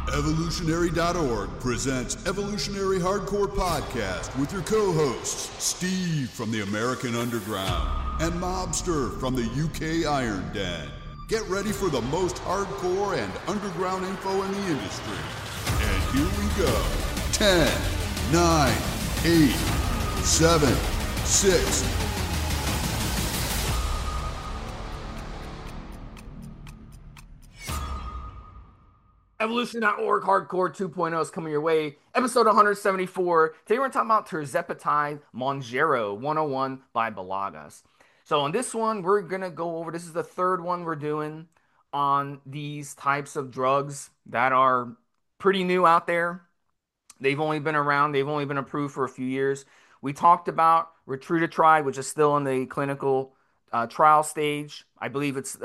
Evolutionary.org presents Evolutionary Hardcore Podcast with your co-hosts, Steve from the American Underground and Mobster from the UK Iron Den. Get ready for the most hardcore and underground info in the industry. And here we go. 10, 9, 8, 7, 6, Evolution.org Hardcore 2.0 is coming your way. Episode 174. Today we're going to talk about tirzepatide Mounjaro 101 by Balagas. So on this one, we're going to go over, this is the third one we're doing on these types of drugs that are pretty new out there. They've only been around, they've only been approved for a few years. We talked about retatrutide, which is still in the clinical trial stage. I believe it's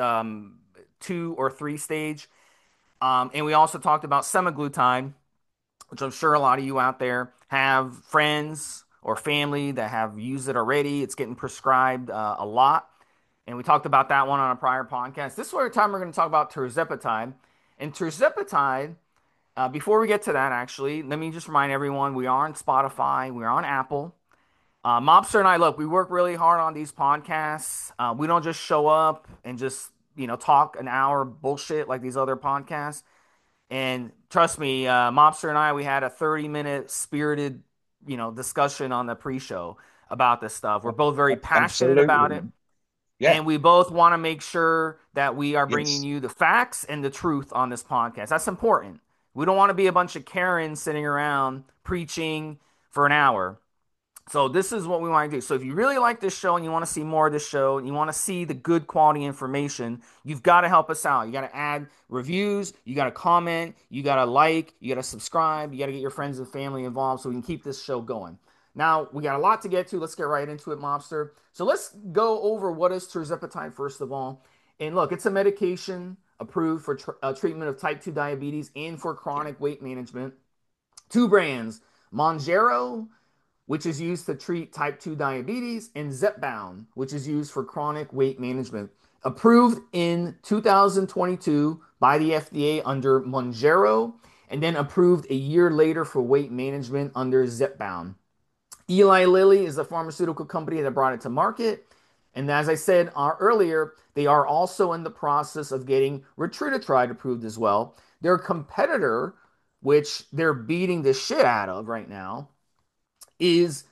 2 or 3 stage. And we also talked about semaglutide, which I'm sure a lot of you out there have friends or family that have used it already. It's getting prescribed a lot. And we talked about that one on a prior podcast. This time we're going to talk about tirzepatide. And tirzepatide, before we get to that, actually, let me just remind everyone, we are on Spotify, we are on Apple. Mobster and I, look, we work really hard on these podcasts. We don't just show up and just talk an hour bullshit like these other podcasts. And trust me, Mobster and I, we had a 30-minute spirited, discussion on the pre-show about this stuff. We're both very passionate about it. Yeah. And we both want to make sure that we are bringing you the facts and the truth on this podcast. That's important. We don't want to be a bunch of Karens sitting around preaching for an hour. So this is what we want to do. So if you really like this show and you want to see more of this show and you want to see the good quality information, you've got to help us out. You got to add reviews, you got to comment, you got to like, you got to subscribe, you got to get your friends and family involved so we can keep this show going. Now, we got a lot to get to. Let's get right into it, Mobster. So let's go over what is tirzepatide first of all. And look, it's a medication approved for treatment of type 2 diabetes and for chronic weight management. 2 brands, Mounjaro, which is used to treat type 2 diabetes, and Zepbound, which is used for chronic weight management. Approved in 2022 by the FDA under Mounjaro, and then approved a year later for weight management under Zepbound. Eli Lilly is the pharmaceutical company that brought it to market. And as I said earlier, they are also in the process of getting retatrutide approved as well. Their competitor, which they're beating the shit out of right now, is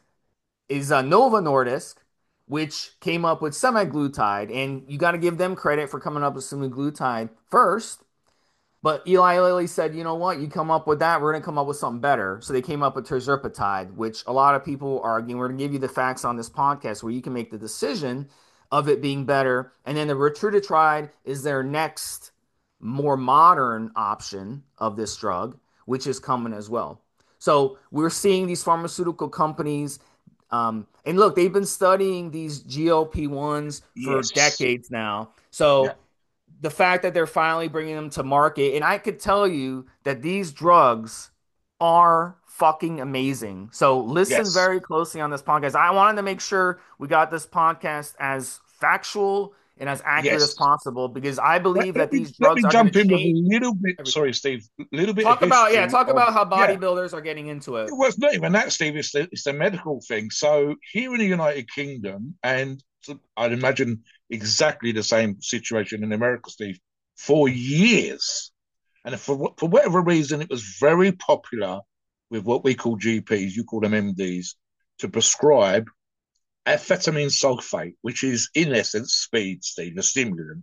Novo Nordisk, which came up with semaglutide, and you got to give them credit for coming up with semaglutide first. But Eli Lilly said, you know what, you come up with that, we're going to come up with something better. So they came up with tirzepatide, which a lot of people are arguing. We're going to give you the facts on this podcast where you can make the decision of it being better. And then the retatrutide is their next more modern option of this drug, which is coming as well. So we're seeing these pharmaceutical companies, and look, they've been studying these GLP-1s for decades now. So the fact that they're finally bringing them to market, and I could tell you that these drugs are fucking amazing. So listen very closely on this podcast. I wanted to make sure we got this podcast as factual and as accurate as possible, because I believe that these drugs are going to change. Let me jump in with a little bit. Everything. Sorry, Steve. A little bit. Talk about how bodybuilders are getting into it. Well, it's not even that, Steve. It's the medical thing. So here in the United Kingdom, and I'd imagine exactly the same situation in America, Steve, for years, and for whatever reason, it was very popular with what we call GPs. You call them MDs, to prescribe amphetamine sulfate, which is in essence speed, Steve, a stimulant,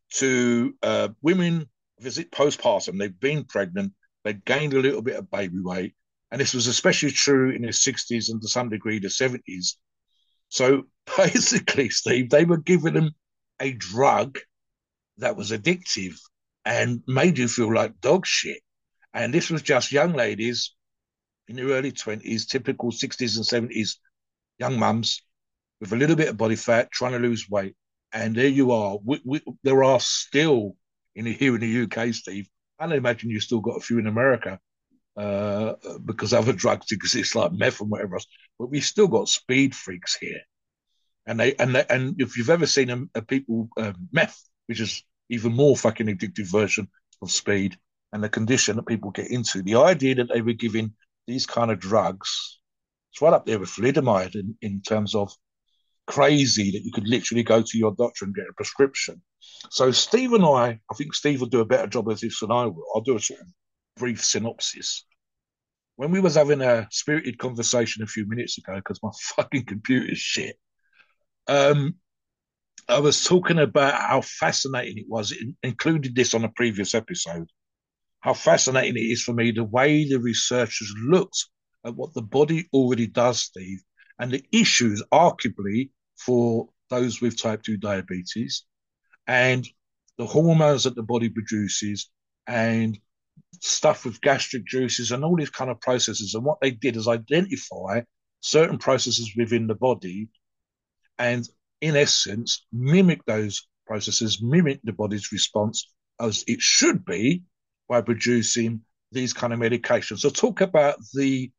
to women visit postpartum. They've been pregnant, they've gained a little bit of baby weight, and this was especially true in the 60s and to some degree the 70s. So basically, Steve, they were giving them a drug that was addictive and made you feel like dog shit. And this was just young ladies in their early 20s, typical 60s and 70s young mums, with a little bit of body fat, trying to lose weight. And there you are. There are still, here in the UK, Steve, I imagine you've still got a few in America, because other drugs exist like meth and whatever else. But we've still got speed freaks here. And if you've ever seen a people meth, which is even more fucking addictive version of speed, and the condition that people get into. The idea that they were giving these kind of drugs, it's right up there with thalidomide in terms of crazy that you could literally go to your doctor and get a prescription. So Steve and I think Steve will do a better job of this than I will. I'll do a sort of brief synopsis. When we was having a spirited conversation a few minutes ago, because my fucking computer's shit, um, I was talking about how fascinating it was, included this on a previous episode, how fascinating it is for me the way the researchers looked at what the body already does, Steve, and the issues, arguably, for those with type 2 diabetes and the hormones that the body produces and stuff with gastric juices and all these kind of processes. And what they did is identify certain processes within the body and, in essence, mimic those processes, mimic the body's response as it should be by producing these kind of medications. So talk about the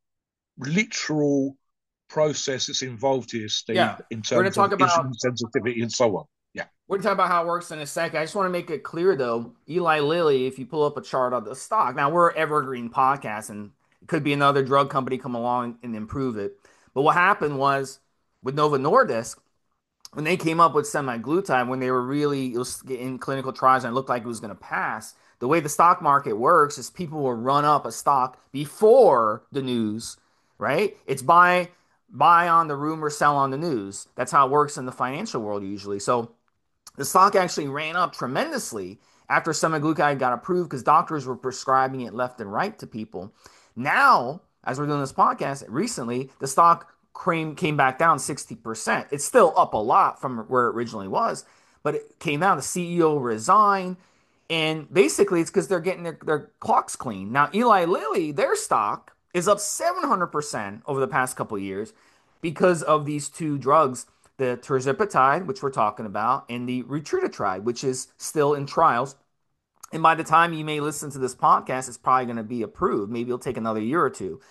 literal process that's involved here, Steve, Yeah, in we're gonna terms of talk about insulin sensitivity and so on. Yeah. we're gonna talk about how it works in a second. I just want to make it clear though, Eli Lilly, if you pull up a chart of the stock, now we're Evergreen Podcast, and it could be another drug company come along and improve it. But what happened was with Novo Nordisk, when they came up with semaglutide, when they were really it was in clinical trials and it looked like it was going to pass, the way the stock market works is people will run up a stock before the news, right? It's buy on the rumor, sell on the news. That's how it works in the financial world usually. So the stock actually ran up tremendously after semaglutide got approved because doctors were prescribing it left and right to people. Now, as we're doing this podcast recently, the stock came back down 60%. It's still up a lot from where it originally was, but it came down. The CEO resigned. And basically, it's because they're getting their clocks clean. Now, Eli Lilly, their stock is up 700% over the past couple of years because of these two drugs, the tirzepatide, which we're talking about, and the retatrutide, which is still in trials. And by the time you may listen to this podcast, it's probably going to be approved. Maybe it'll take another year or two.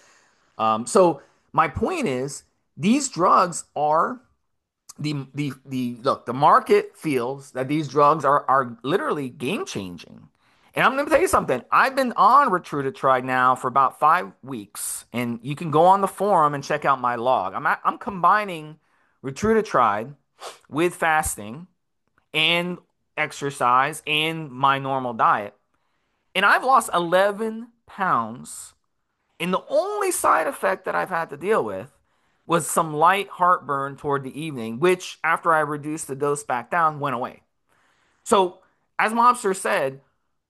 So my point is, these drugs are the look, the market feels that these drugs are literally game changing. And I'm gonna tell you something. I've been on retatrutide now for about 5 weeks, and you can go on the forum and check out my log. I'm combining retatrutide with fasting and exercise and my normal diet, and I've lost 11 pounds. And the only side effect that I've had to deal with was some light heartburn toward the evening, which after I reduced the dose back down, went away. So, as Mobster said,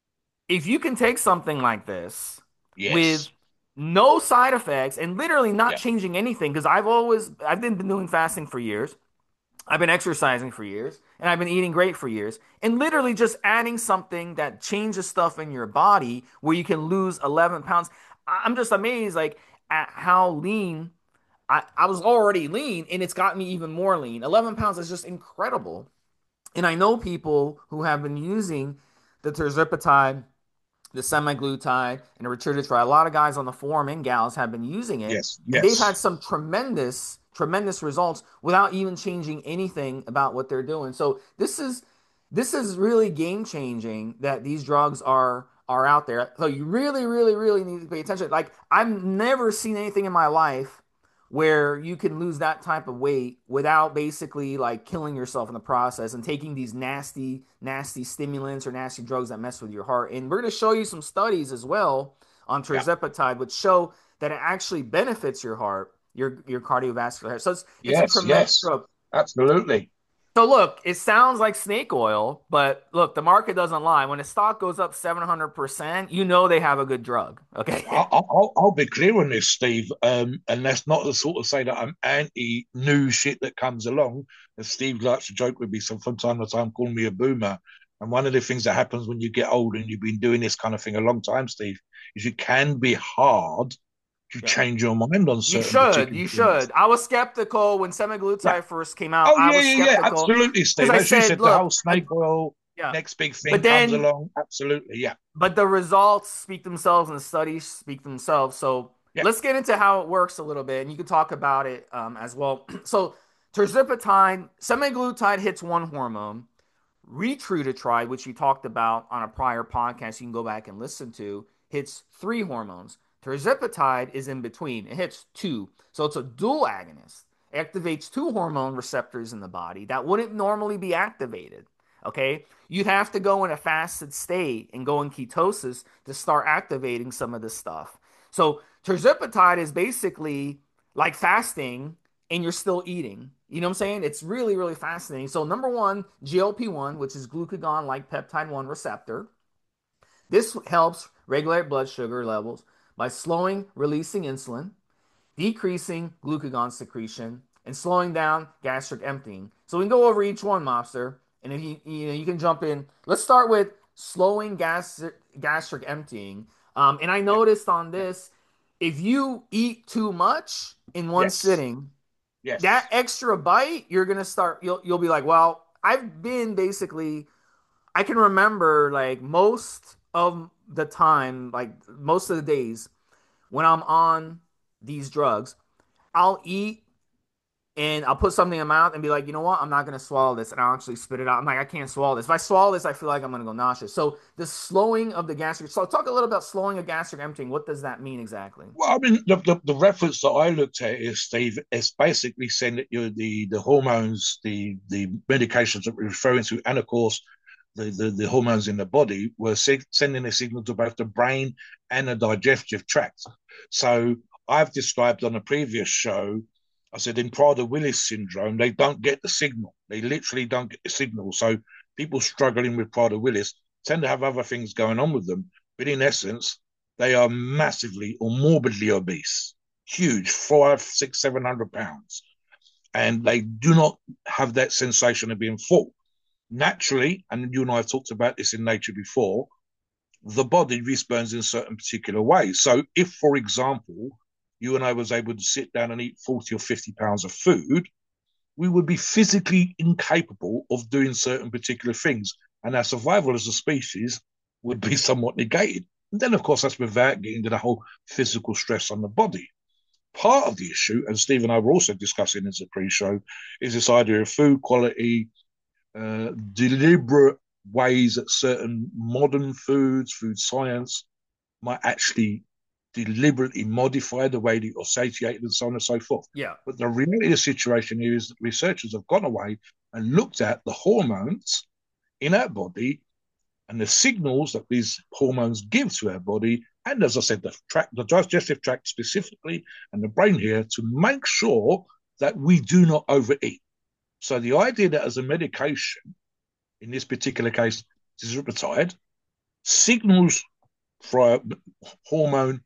if you can take something like this with Yes. no side effects and literally not Yeah. changing anything, because I've been doing fasting for years, I've been exercising for years, and I've been eating great for years, and literally just adding something that changes stuff in your body where you can lose 11 pounds. I'm just amazed, like at how lean I was already lean, and it's got me even more lean. 11 pounds is just incredible. And I know people who have been using the tirzepatide, the semaglutide, and the retatrutide. A lot of guys on the forum and gals have been using it, Yes. and they've had Yes. some tremendous results without even changing anything about what they're doing. So this is really game changing that these drugs are out there. So you really need to pay attention. Like I've never seen anything in my life where you can lose that type of weight without basically like killing yourself in the process and taking these nasty stimulants or nasty drugs that mess with your heart. And we're going to show you some studies as well on Yeah. tirzepatide which show that it actually benefits your heart, your cardiovascular health. So it's a Yes. tremendous Yes. drug. Absolutely. So look, it sounds like snake oil, but look, the market doesn't lie. When a stock goes up 700%, you know they have a good drug. Okay. I'll be clear on this, Steve. And that's not the sort of say that I'm anti new shit that comes along. As Steve likes to joke with me, so from time to time, calling me a boomer. And one of the things that happens when you get old and you've been doing this kind of thing a long time, Steve, is you can be hard to Yeah. change your mind on You certain should. particular You things. should. I was skeptical when Yeah. semaglutide first came out. Oh I yeah, was yeah, yeah. skeptical Absolutely, because Steve. I As you said, said, the look, whole snake oil yeah. next big But thing comes then along. Absolutely, yeah, but the results speak themselves and the studies speak themselves. So yeah, let's get into how it works a little bit, and you can talk about it as well. So tirzepatide, semaglutide hits one hormone, Retatrutide, which we talked about on a prior podcast, you can go back and listen to, hits 3 hormones. Tirzepatide is in between. It hits 2. So it's a dual agonist. It activates 2 hormone receptors in the body that wouldn't normally be activated. Okay? You'd have to go in a fasted state and go in ketosis to start activating some of this stuff. So tirzepatide is basically like fasting and you're still eating. You know what I'm saying? It's really, really fascinating. So, number one, GLP-1, which is glucagon like peptide 1 receptor. This helps regulate blood sugar levels by slowing releasing insulin, decreasing glucagon secretion, and slowing down gastric emptying. So we can go over each one, Mobster, and if you can jump in. Let's start with slowing gastric emptying. And I noticed on this, if you eat too much in one sitting, that extra bite, you're gonna start. You'll be like, well, I've been basically. I can remember like most of the time, like most of the days when I'm on these drugs, I'll eat and I'll put something in my mouth and be like, you know what? I'm not going to swallow this. And I'll actually spit it out. I'm like, I can't swallow this. If I swallow this, I feel like I'm going to go nauseous. So the slowing of the gastric. So talk a little about slowing a gastric emptying. What does that mean exactly? Well, I mean, the reference that I looked at is, Steve, it's basically saying that the hormones, the medications that we're referring to, and of course, the hormones in the body were sending a signal to both the brain and the digestive tract. So I've described on a previous show, I said in Prader-Willis syndrome, they don't get the signal. They literally don't get the signal. So people struggling with Prader-Willis tend to have other things going on with them. But in essence, they are massively or morbidly obese, huge, 500, 600, 700 pounds. And they do not have that sensation of being full. Naturally, and you and I have talked about this in nature before, the body responds in certain particular ways. So if, for example, you and I was able to sit down and eat 40 or 50 pounds of food, we would be physically incapable of doing certain particular things. And our survival as a species would be somewhat negated. And then, of course, that's without getting to the whole physical stress on the body. Part of the issue, and Steve and I were also discussing in the pre-show, is this idea of food quality, deliberate ways that certain modern foods, food science, might actually deliberately modify the way that you're satiated and so on and so forth. Yeah. But the reality of the situation here is that researchers have gone away and looked at the hormones in our body and the signals that these hormones give to our body, and as I said, the digestive tract specifically, and the brain here, to make sure that we do not overeat. So the idea that as a medication, in this particular case, tirzepatide, signals for hormone,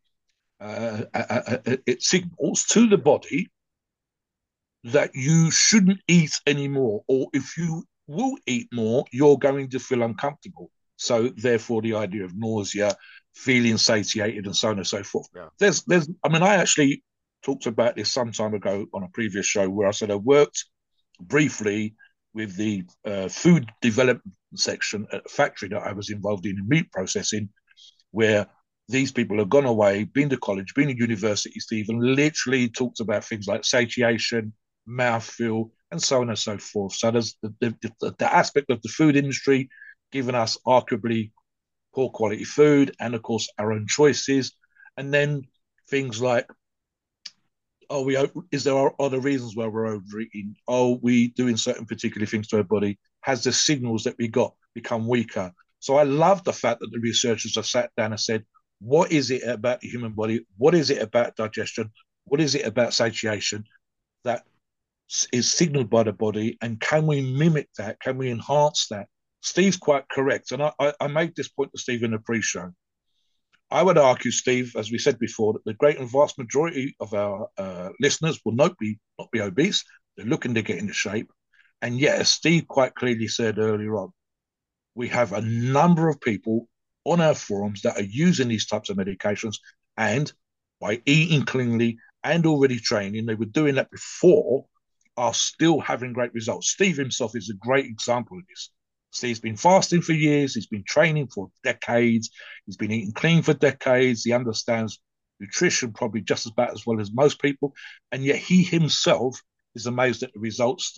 it signals to the body that you shouldn't eat anymore, or if you will eat more, you're going to feel uncomfortable. So therefore, the idea of nausea, feeling satiated, and so on and so forth. Yeah. I mean, I actually talked about this some time ago on a previous show where I said I worked briefly with the food development section at a factory that I was involved in meat processing, where these people have gone away, been to college, been to university, Steve, and literally talked about things like satiation, mouthfeel, and so on and so forth. So there's the aspect of the food industry giving us arguably poor quality food, and of course our own choices, and then things like, are there reasons why we're overeating? Are we doing certain particular things to our body? Has the signals that we got become weaker? So I love the fact that the researchers have sat down and said, what is it about the human body? What is it about digestion? What is it about satiation that is signaled by the body? And can we mimic that? Can we enhance that? Steve's quite correct. And I made this point to Steve in the pre-show. I would argue, Steve, as we said before, that the great and vast majority of our listeners will not be obese. They're looking to get into shape. And yet, as Steve quite clearly said earlier on, we have a number of people on our forums that are using these types of medications, and by eating cleanly and already training, they were doing that before, are still having great results. Steve himself is a great example of this. Steve's been fasting for years. He's been training for decades. He's been eating clean for decades. He understands nutrition probably just about as well as most people. And yet he himself is amazed at the results, Steve.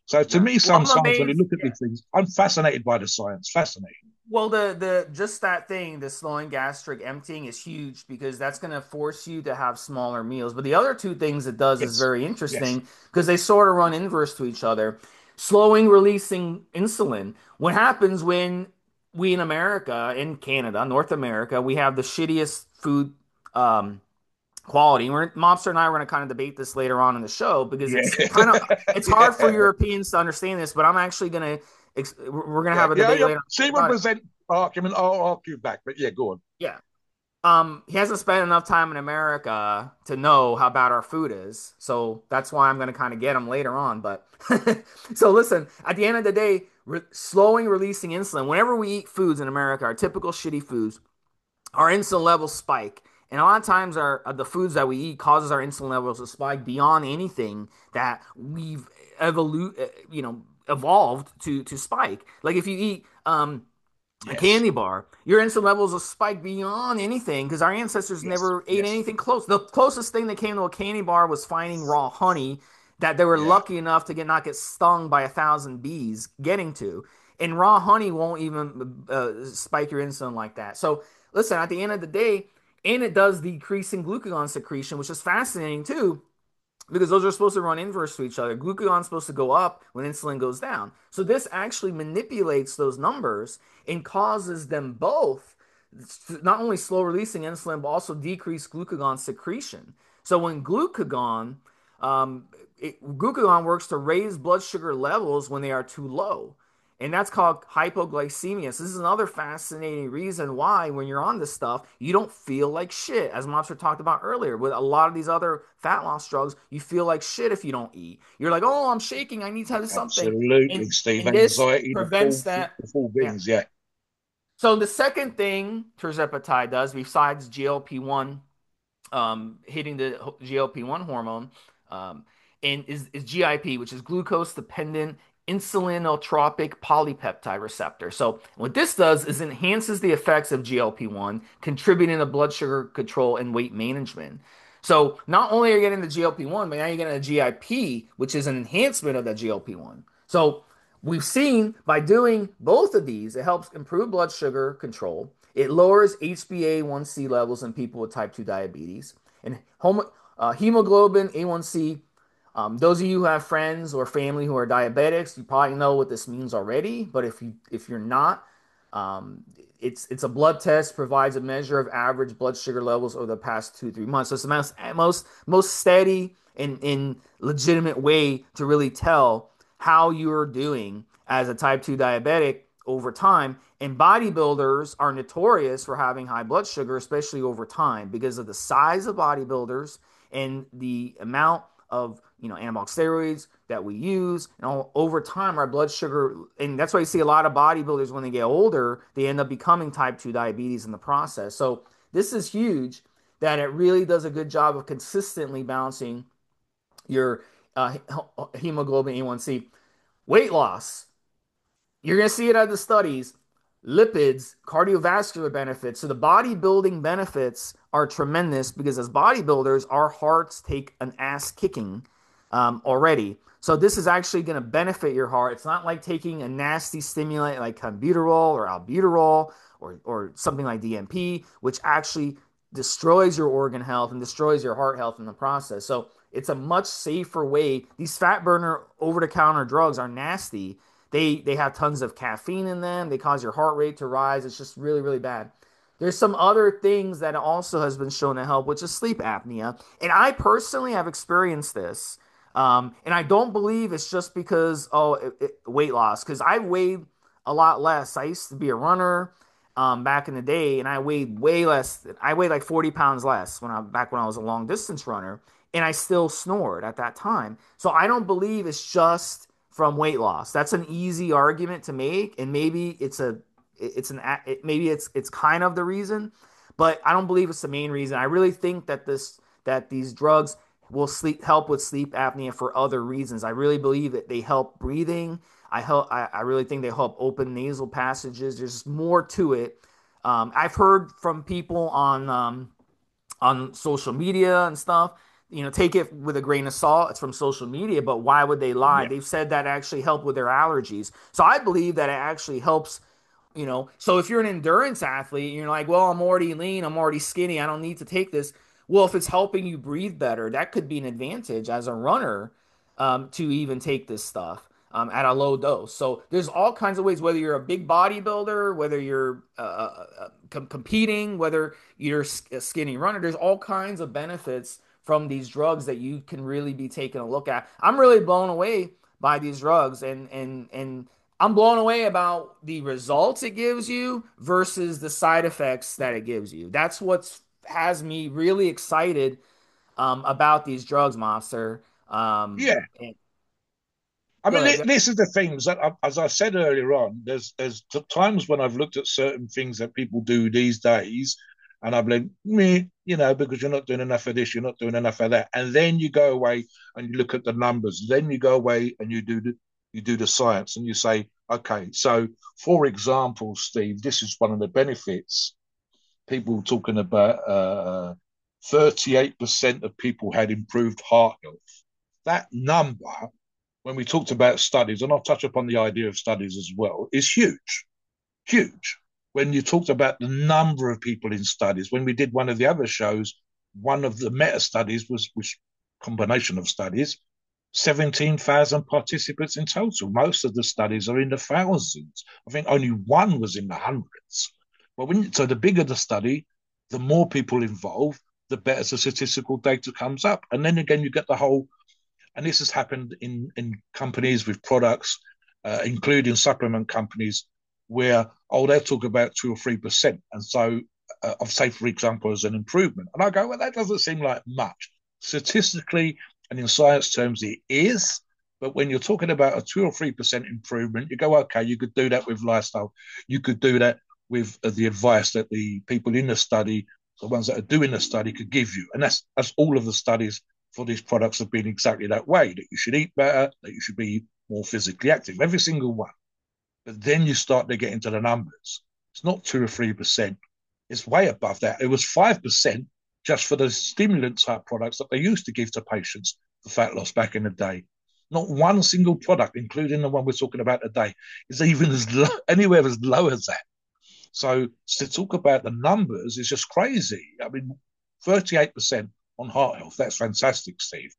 So to Yeah. me, Well, I'm sometimes when you amazed. look at these things, I'm fascinated by the science. Fascinating. Well, the just that thing, the slowing gastric emptying is huge because that's going to force you to have smaller meals. But the other two things it does is Yes. very Yes. interesting because they sort of run inverse to each other. Slowing releasing insulin. What happens when we in America, in Canada, North America, we have the shittiest food um, quality. Mobster and I are going to kind of debate this later on in the show because Yeah. it's hard for Yeah. Europeans to understand this. But I'm actually going to we're going to Yeah. have a Yeah. debate Yeah. later See, on. represent argument. I'll argue back, but yeah, go on. Yeah. He hasn't spent enough time in America to know how bad our food is. So that's why I'm going to kind of get him later on. But so listen, at the end of the day, slowing releasing insulin, whenever we eat foods in America, our typical shitty foods, our insulin levels spike. And a lot of times the foods that we eat causes our insulin levels to spike beyond anything that we've evolved to spike. Like if you eat a Yes. candy bar, your insulin levels will spike beyond anything because our ancestors Yes. never ate Yes. anything close. The closest thing that came to a candy bar was finding raw honey that they were Yeah. lucky enough to not get stung by 1,000 bees getting to. And raw honey won't even spike your insulin like that. So listen, at the end of the day, and it does decrease in glucagon secretion, which is fascinating too because those are supposed to run inverse to each other. Glucagon is supposed to go up when insulin goes down. So this actually manipulates those numbers and causes them both not only slow releasing insulin but also decrease glucagon secretion. So when glucagon works to raise blood sugar levels when they are too low. And that's called hypoglycemia. So this is another fascinating reason why, when you're on this stuff, you don't feel like shit. As Monster talked about earlier, with a lot of these other fat loss drugs, you feel like shit if you don't eat. You're like, oh, I'm shaking. I need to have something. Absolutely, And Steve. and this Anxiety, prevents that. the full Yeah. beings. Yeah. So the second thing tirzepatide does, besides GLP-1 hitting the GLP-1 hormone, um, and is GIP, which is glucose dependent insulinotropic polypeptide receptor. So what this does is enhances the effects of GLP-1, contributing to blood sugar control and weight management. So not only are you getting the GLP-1, but now you're getting a GIP, which is an enhancement of that GLP-1. So we've seen by doing both of these, it helps improve blood sugar control. It lowers HbA1c levels in people with type 2 diabetes. And hemoglobin A1C, those of you who have friends or family who are diabetics, you probably know what this means already. But if you're not, um, it's a blood test, provides a measure of average blood sugar levels over the past 2 3 months. So it's the most steady and legitimate way to really tell how you're doing as a type 2 diabetic over time. And bodybuilders are notorious for having high blood sugar, especially over time, because of the size of bodybuilders and the amount of anabolic steroids that we use. And over time, our blood sugar, and that's why you see a lot of bodybuilders when they get older, they end up becoming type 2 diabetes in the process. So this is huge that it really does a good job of consistently balancing your hemoglobin A1C. Weight loss, you're going to see it at the studies. Lipids, cardiovascular benefits. So the bodybuilding benefits are tremendous because as bodybuilders, our hearts take an ass kicking already. So this is actually going to benefit your heart. It's not like taking a nasty stimulant like clenbuterol or albuterol or something like DMP, which actually destroys your organ health and destroys your heart health in the process. So it's a much safer way. These fat burner over the counter drugs are nasty. They have tons of caffeine in them. They cause your heart rate to rise. It's just really, really bad. There's some other things that also has been shown to help, which is sleep apnea. And I personally have experienced this. And I don't believe it's just because, weight loss, because I weighed a lot less. I used to be a runner back in the day, and I weighed way less. I weighed like 40 pounds less back when I was a long distance runner, and I still snored at that time. So I don't believe it's just from weight loss. That's an easy argument to make, and maybe it's kind of the reason, but I don't believe it's the main reason. I really think that these drugs will help with sleep apnea for other reasons. I really believe that they help breathing. I really think they help open nasal passages. There's more to it. I've heard from people on social media and stuff. take it with a grain of salt. It's from social media, but why would they lie? Yeah. They've said that actually helped with their allergies. So I believe that it actually helps. So if you're an endurance athlete and you're like, well, I'm already lean, I'm already skinny, I don't need to take this. Well, if it's helping you breathe better, that could be an advantage as a runner, to even take this stuff, at a low dose. So there's all kinds of ways, whether you're a big bodybuilder, whether you're competing, whether you're a skinny runner, there's all kinds of benefits from these drugs that you can really be taking a look at. I'm really blown away by these drugs, and I'm blown away about the results it gives you versus the side effects that it gives you. That's what has me really excited, about these drugs, Monster. Yeah. And I go mean, ahead. this is the things that, as I said earlier on, there's times when I've looked at certain things that people do these days, and I'm like, me, because you're not doing enough of this, you're not doing enough of that, and then you go away and you look at the numbers. Then you go away and you do the science, and you say, okay, so for example, Steve, this is one of the benefits. People talking about 38% of people had improved heart health. That number, when we talked about studies, and I'll touch upon the idea of studies as well, is huge, huge. When you talked about the number of people in studies, when we did one of the other shows, one of the meta studies was combination of studies, 17,000 participants in total. Most of the studies are in the thousands. I think only one was in the hundreds. But so the bigger the study, the more people involved, the better the statistical data comes up. And then again, you get the whole, and this has happened in companies with products, including supplement companies, where, they'll talk about 2 or 3%. And so, of say, for example, as an improvement. And I go, well, that doesn't seem like much. Statistically and in science terms, it is. But when you're talking about a 2 or 3% improvement, you go, okay, you could do that with lifestyle. You could do that with the advice that the people in the study, the ones that are doing the study, could give you. And that's all of the studies for these products have been exactly that way, that you should eat better, that you should be more physically active, every single one. But then you start to get into the numbers. It's not 2 or 3%. It's way above that. It was 5% just for the stimulant type products that they used to give to patients for fat loss back in the day. Not one single product, including the one we're talking about today, is even anywhere as low as that. So to talk about the numbers is just crazy. I mean, 38% on heart health, that's fantastic, Steve.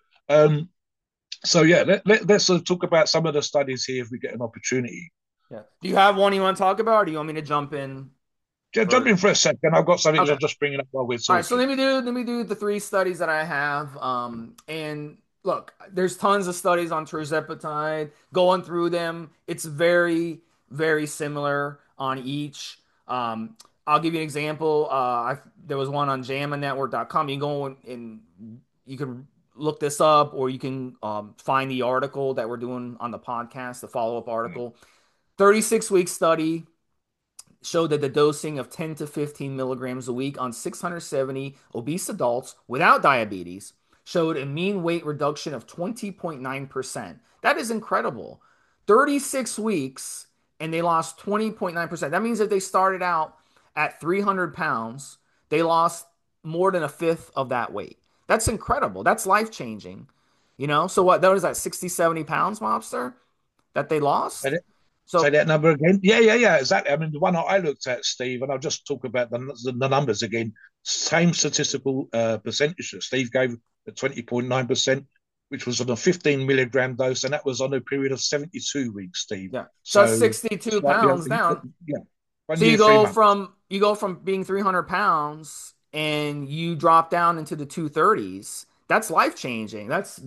So yeah, let's talk about some of the studies here if we get an opportunity. Yeah. Do you have one you want to talk about, or do you want me to jump in? Jump in for a second. I've got something Okay. to just bring it up while we're All right, so talking. let me do the three studies that I have. And look, there's tons of studies on tirzepatide. Going through them, it's very, very similar on each. I'll give you an example. There was one on JAMAnetwork.com. You can go and you can look this up, or you can find the article that we're doing on the podcast, the follow-up article. 36-week study showed that the dosing of 10 to 15 milligrams a week on 670 obese adults without diabetes showed a mean weight reduction of 20.9%. That is incredible. 36 weeks and they lost 20.9%. That means if they started out at 300 pounds, they lost more than a fifth of that weight. That's incredible. That's life changing. So what? That was that 60, 70 pounds, Mobster, that they lost. Say So that number again. Yeah, exactly. I mean, the one I looked at, Steve, and I'll just talk about the numbers again. Same statistical percentage that Steve gave at 20.9%, which was on a 15 milligram dose, and that was on a period of 72 weeks, Steve. yeah, so that's So 62 slightly, pounds down. yeah, one So year, you 3 go months. from being 300 pounds and you drop down into the 230s. That's life changing.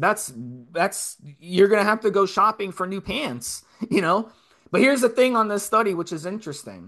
That's you're gonna have to go shopping for new pants, you know. But here's the thing on this study, which is interesting.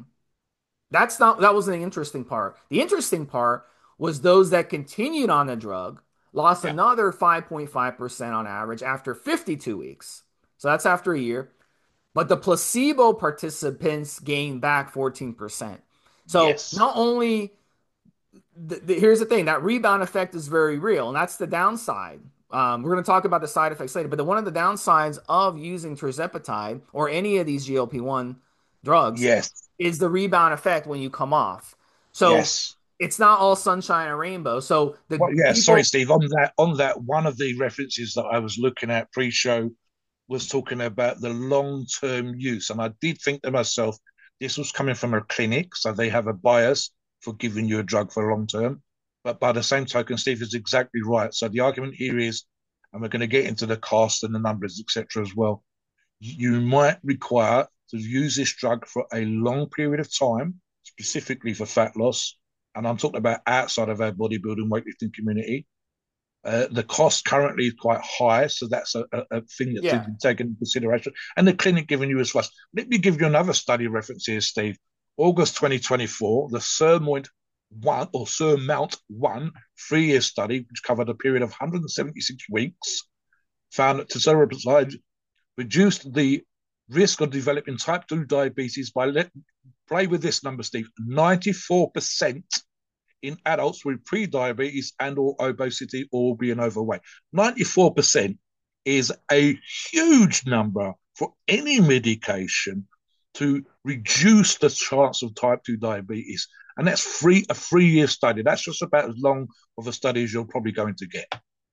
That wasn't the interesting part. The interesting part was those that continued on the drug lost Yeah. another 5.5% on average after 52 weeks. So that's after a year. But the placebo participants gained back 14%. So Yes. not only here's the thing, that rebound effect is very real, and that's the downside. We're going to talk about the side effects later, but one of the downsides of using tirzepatide or any of these GLP-1 drugs Yes. is the rebound effect when you come off. So Yes. it's not all sunshine and rainbow. So Well, the yeah, sorry, people, Steve. On that, one of the references that I was looking at pre-show was talking about the long-term use, and I did think to myself, this was coming from a clinic, so they have a bias for giving you a drug for long term. But by the same token, Steve is exactly right. So the argument here is, and we're going to get into the cost and the numbers, etc., as well. You might require to use this drug for a long period of time, specifically for fat loss. And I'm talking about outside of our bodybuilding weightlifting community. The cost currently is quite high, so that's a thing that's to yeah, be taken into consideration. And the clinic giving you as well. Let me give you another study reference here, Steve. August 2024, the Surmount 1 3-year study, which covered a period of 176 weeks, found that tirzepatide reduced the risk of developing type 2 diabetes by, play with this number, Steve, 94% in adults with pre-diabetes and or obesity or being overweight. 94% is a huge number for any medication to reduce the chance of type 2 diabetes. And that's a 3-year study. That's just about as long of a study as you're probably going to get.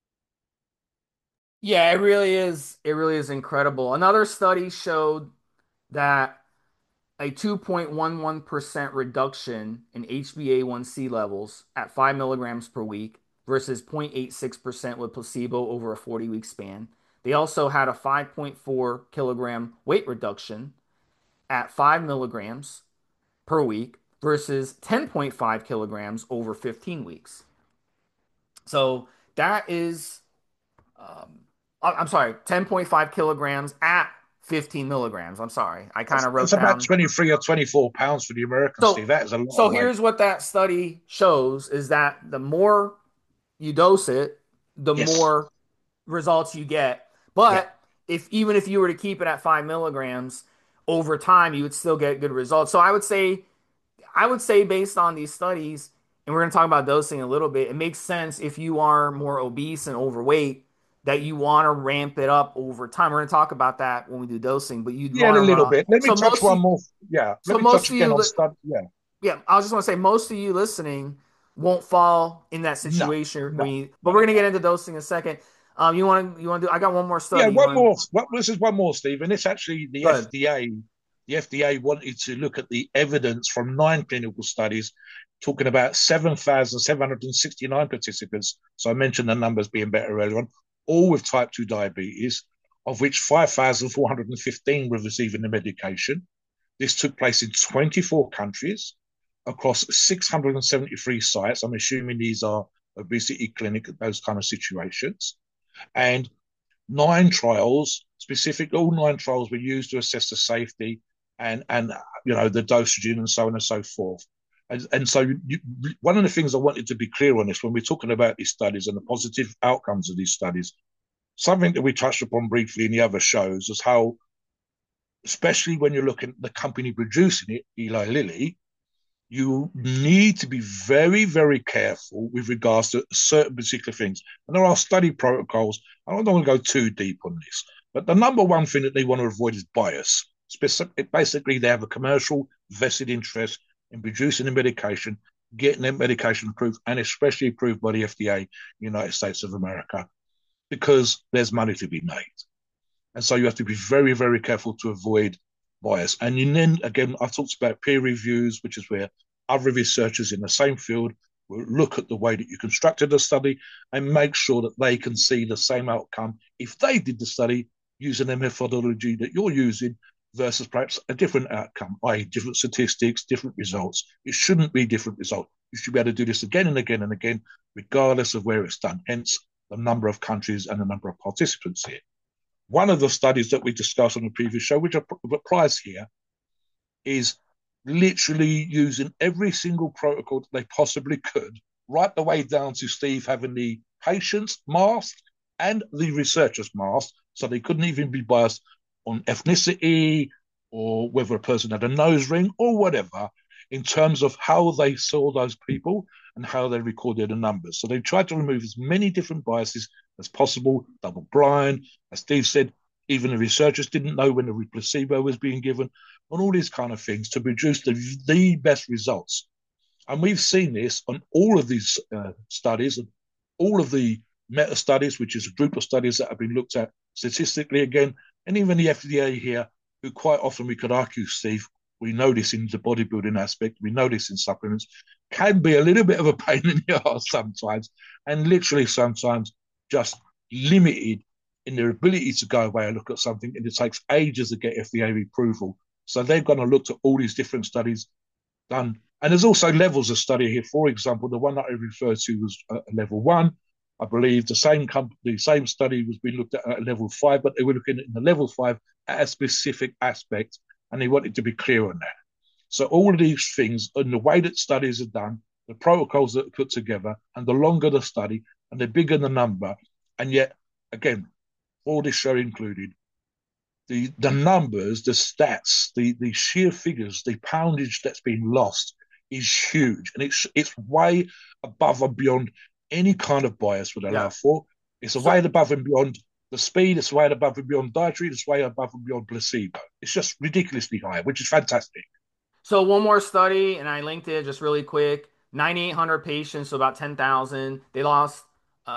yeah, it really is. It really is incredible. Another study showed that a 2.11% reduction in HbA1c levels at 5 milligrams per week versus 0.86% with placebo over a 40-week span. They also had a 5.4 kilogram weight reduction at 5 milligrams per week versus 10.5 kilograms over 15 weeks. So that is, I'm sorry, 10.5 kilograms at 15 milligrams. I'm sorry. I kind of It's wrote about down. 23 or 24 pounds for the Americans, Steve. So, That is a lot so of weight. here's what that study shows is that the more you dose it, the Yes. more results you get. Yeah. But even if you were to keep it at 5 milligrams over time, you would still get good results. So I would say based on these studies, and we're going to talk about dosing a little bit, it makes sense if you are more obese and overweight that you want to ramp it up over time. We're going to talk about that when we do dosing, but you'd Yeah, want a to little run. bit. Let me So touch most of one more. Yeah. Let so me touch most of again you on study. Yeah. yeah, I was just want to say most of you listening won't fall in that No, situation no, but no, we're gonna no. get into thosing in a second. You want to do? I got one more Yeah, study. You one want more. This is one more, Steve, and it's actually the go ahead. FDA. The FDA wanted to look at the evidence from 9 clinical studies, talking about 7,769 participants. So I mentioned the numbers being better earlier on, all with type 2 diabetes, of which 5,415 were receiving the medication. This took place in 24 countries across 673 sites. I'm assuming these are obesity clinic, those kind of situations. And 9 trials, specific, all 9 trials were used to assess the safety and the dosaging and so on and so forth. And so one of the things I wanted to be clear on this when we're talking about these studies and the positive outcomes of these studies, something that we touched upon briefly in the other shows is how, especially when you're looking at the company producing it, Eli Lilly, you need to be very, very careful with regards to certain particular things. And there are study protocols. I don't want to go too deep on this, but the number one thing that they want to avoid is bias. Basically, they have a commercial vested interest in producing the medication, getting that medication approved, and especially approved by the FDA, United States of America, because there's money to be made. And so you have to be very, very careful to avoid bias. And then again, I've talked about peer reviews, which is where other researchers in the same field will look at the way that you constructed the study and make sure that they can see the same outcome if they did the study using the methodology that you're using versus perhaps a different outcome, i.e., different statistics, different results. It shouldn't be different results. You should be able to do this again and again and again, regardless of where it's done. Hence, the number of countries and the number of participants here. One of the studies that we discussed on the previous show, which applies here, is literally using every single protocol that they possibly could, right the way down to Steve having the patients masked and the researchers masked, so they couldn't even be biased on ethnicity or whether a person had a nose ring or whatever, in terms of how they saw those people and how they recorded the numbers. So they tried to remove as many different biases as possible, double blind. As Steve said, even the researchers didn't know when the placebo was being given, and all these kind of things to produce the best results. And we've seen this on all of these studies, and all of the meta studies, which is a group of studies that have been looked at statistically again, and even the FDA here, who quite often we could argue, Steve, we know this in the bodybuilding aspect, we know this in supplements, can be a little bit of a pain in the ass sometimes, and literally sometimes just limited in their ability to go away and look at something, and it takes ages to get FDA approval. So they've gone and looked at all these different studies done. And there's also levels of study here. For example, the one that I referred to was level one. I believe the same study was being looked at level five, but they were looking at the level five at a specific aspect, and they wanted to be clear on that. So all of these things, and the way that studies are done, the protocols that are put together, and the longer the study, and the bigger the number, and yet again, all this show included, the numbers, the stats, the sheer figures, the poundage that's been lost is huge, and it's way above and beyond any kind of bias would allow for. It's way above and beyond the speed. It's way above and beyond dietary. It's way above and beyond placebo. It's just ridiculously high, which is fantastic. So one more study, and I linked it just really quick. 9,800 patients, so about 10,000. They lost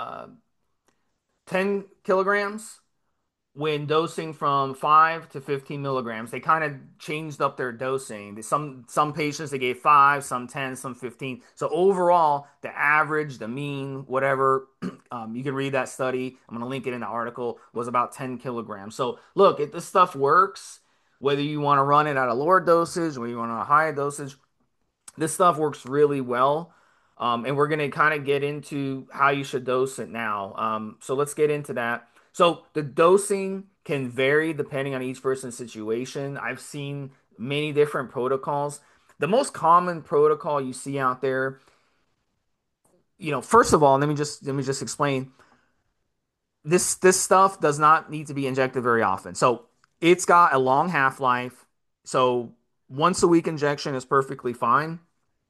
10 kilograms when dosing from 5 to 15 milligrams. They kind of changed up their dosing. Some patients they gave 5, some 10, some 15. So overall, the average, the mean, whatever, you can read that study. I'm going to link it in the article, was about 10 kilograms. So look, if this stuff works, whether you want to run it at a lower dosage or you want a higher dosage, this stuff works really well. And we're going to kind of get into how you should dose it now. So let's get into that. So the dosing can vary depending on each person's situation. I've seen many different protocols. The most common protocol you see out there, first of all, let me just explain. This stuff does not need to be injected very often. So it's got a long half-life. So once a week injection is perfectly fine.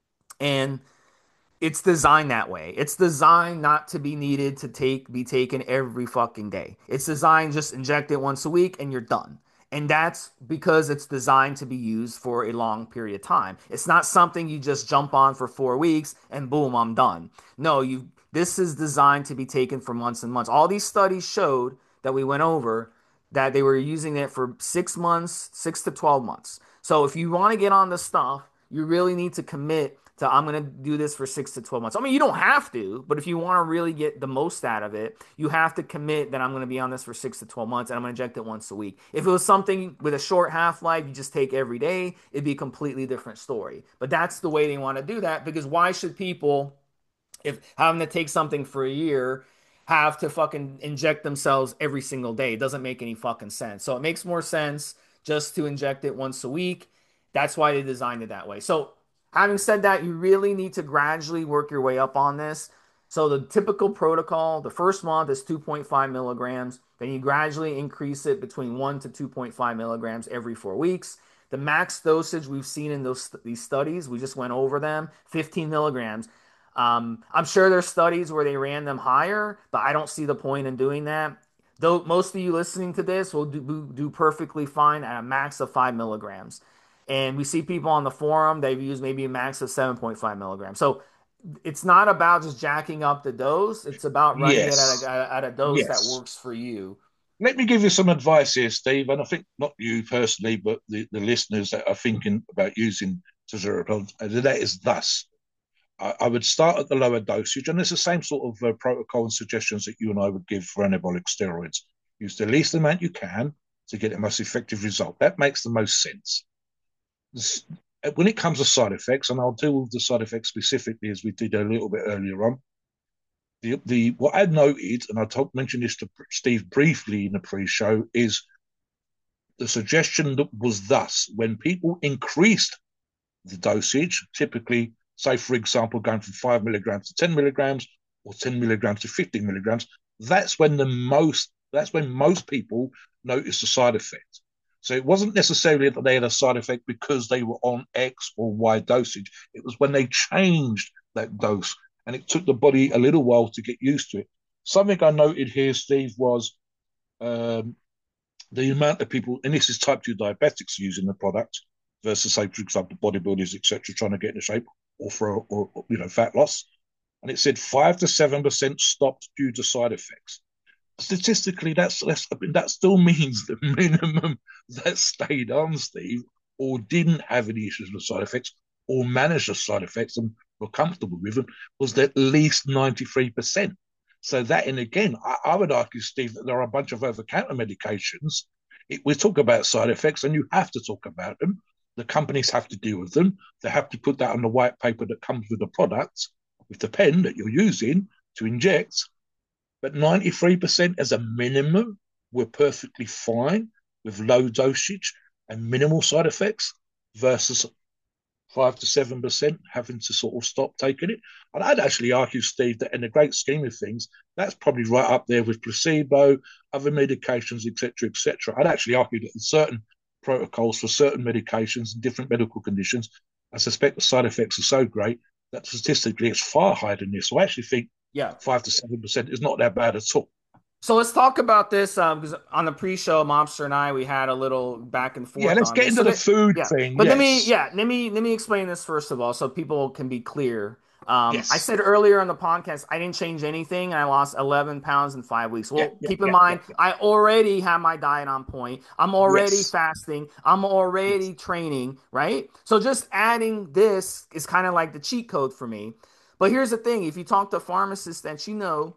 And it's designed that way. It's designed not to be needed to be taken every fucking day. It's designed just inject it once a week and you're done. And that's because it's designed to be used for a long period of time. It's not something you just jump on for 4 weeks and boom, I'm done. No, this is designed to be taken for months and months. All these studies showed that we went over that they were using it for 6 months, 6 to 12 months. So if you want to get on this stuff, you really need to commit to I'm going to do this for 6 to 12 months. I mean, you don't have to, but if you want to really get the most out of it, you have to commit that I'm going to be on this for 6 to 12 months and I'm going to inject it once a week. If it was something with a short half-life you just take every day, it'd be a completely different story. But that's the way they want to do that, because why should people, if having to take something for a year, have to fucking inject themselves every single day? It doesn't make any fucking sense. So it makes more sense just to inject it once a week. That's why they designed it that way. So having said that, you really need to gradually work your way up on this. So the typical protocol, the first month is 2.5 milligrams. Then you gradually increase it between 1 to 2.5 milligrams every 4 weeks. The max dosage we've seen in these studies, we just went over them, 15 milligrams. I'm sure there's studies where they ran them higher, but I don't see the point in doing that. Though most of you listening to this will do perfectly fine at a max of 5 milligrams. And we see people on the forum, they've used maybe a max of 7.5 milligrams. So it's not about just jacking up the dose. It's about running it at a dose that works for you. Let me give you some advice here, Steve. And I think not you personally, but the listeners that are thinking about using tazarotone, that is thus. I would start at the lower dosage, and it's the same sort of protocol and suggestions that you and I would give for anabolic steroids. Use the least amount you can to get the most effective result. That makes the most sense. When it comes to side effects, and I'll deal with the side effects specifically as we did a little bit earlier on, the what I noted, and I mentioned this to Steve briefly in the pre-show, is the suggestion that was thus: when people increased the dosage, typically, say for example, going from 5 milligrams to 10 milligrams or 10 milligrams to 15 milligrams, that's when most people notice the side effect. So it wasn't necessarily that they had a side effect because they were on X or Y dosage. It was when they changed that dose, and it took the body a little while to get used to it. Something I noted here, Steve, was the amount of people, and this is type 2 diabetics using the product versus, say, for example, bodybuilders, etc., trying to get into shape. or for fat loss, and it said 5 to 7% stopped due to side effects. Statistically, that still means the minimum that stayed on, Steve, or didn't have any issues with side effects, or managed the side effects and were comfortable with them, was at least 93%. So that, and again, I would argue, Steve, that there are a bunch of over-counter medications. We talk about side effects, and you have to talk about them. The companies have to deal with them. They have to put that on the white paper that comes with the product, with the pen that you're using to inject. But 93% as a minimum were perfectly fine with low dosage and minimal side effects versus 5 to 7% having to sort of stop taking it. And I'd actually argue, Steve, that in the great scheme of things, that's probably right up there with placebo, other medications, etc., etc. I'd actually argue that in certain protocols for certain medications and different medical conditions, I suspect the side effects are so great that statistically it's far higher than this. So I actually think Yeah. 5 to 7% is not that bad at all. So let's talk about this because on the pre-show, Mobster and I we had a little back and Yeah, forth let's on get this. into the food Yeah, thing. but Yes. let me explain this first of all so people can be clear. I Yes. said earlier on the podcast I didn't change anything and I lost 11 pounds in 5 weeks. Yeah, Well, yeah, keep in yeah, yeah, mind yeah. I already have my diet on point. I'm already Yes. fasting. I'm Yes. already training, right? So just adding this is kind of like the cheat code for me. But here's the thing: if you talk to pharmacists that you know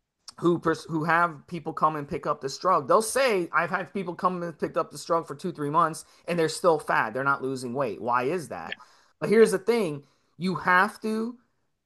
who have people come and pick up this drug. They'll say, I've had people come and pick up this drug for 2, 3 months and they're still fat. They're not losing weight. Why is Yeah, that? But yeah. here's the thing: you have to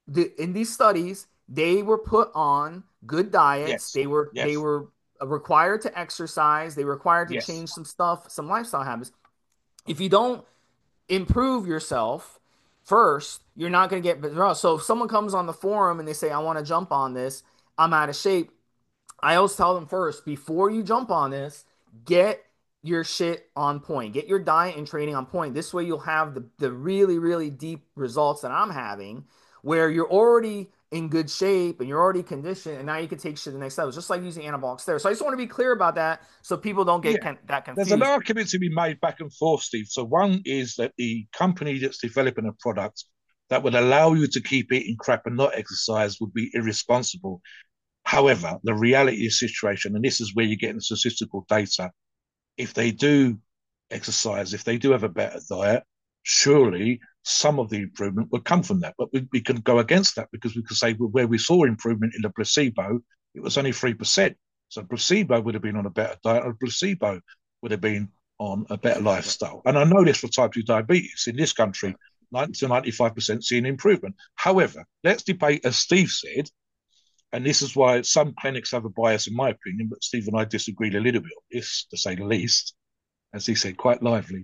in these studies, they were put on good diets. Yes. They Yes. were required to exercise. They were required to Yes. change some stuff, some lifestyle habits. If you don't improve yourself first, you're not going to get better. So if someone comes on the forum and they say, I want to jump on this, I'm out of shape. I always tell them first, before you jump on this, get your shit on point. Get your diet and training on point. This way you'll have the really, really deep results that I'm having where you're already in good shape and you're already conditioned and now you can take shit to the next level. It's just like using anabolic steroids. So I just want to be clear about that so people don't get Yeah. that There's an confused. argument to be made back and forth, Steve. So one is that the company that's developing a product that would allow you to keep eating crap and not exercise would be irresponsible. However, the reality of the situation, and this is where you get into statistical data, if they do exercise, if they do have a better diet, surely some of the improvement would come from that. But we can go against that because we could say, well, where we saw improvement in the placebo, it was only 3%. So placebo would have been on a better diet, or placebo would have been on a better lifestyle. And I know this for type 2 diabetes in this country, 90 to 95% seeing improvement. However, let's debate, as Steve said, and this is why some clinics have a bias, in my opinion, but Steve and I disagreed a little bit on this, to say the least, as he said, quite lively.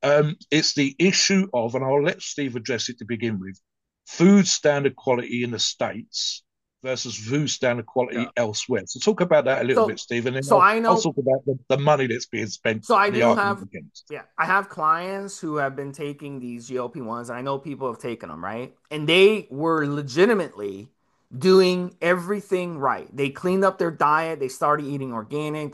It's the issue of, and I'll let Steve address it to begin with, food standard quality in the States versus food standard Yeah. quality elsewhere. So talk about that a little bit, So Steve, and then so I I'll know talk about the money that's being spent so I and the do argument have against. yeah, I have clients who have been taking these GLP-1s and I know people have taken them, right? And they were legitimately doing everything right. They cleaned up their diet, they started eating organic,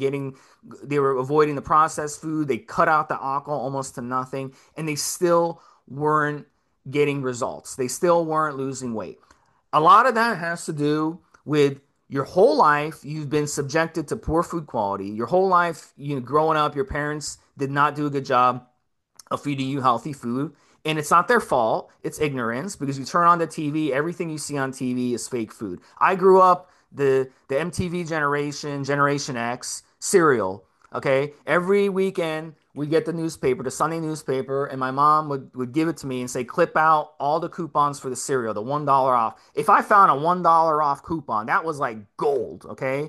they were avoiding the processed food, they cut out the alcohol almost to nothing, and they still weren't getting results. They still weren't losing weight. A lot of that has to do with your whole life you've been subjected to poor food quality. Your whole life, growing up, your parents did not do a good job of feeding you healthy food. And it's not their fault. It's ignorance because you turn on the TV, everything you see on TV is fake food. I grew up the MTV generation, Generation X, cereal. Okay. Every weekend we get the newspaper, the Sunday newspaper, and my mom would give it to me and say, clip out all the coupons for the cereal, the $1 off. If I found a $1 off coupon, that was like gold, okay?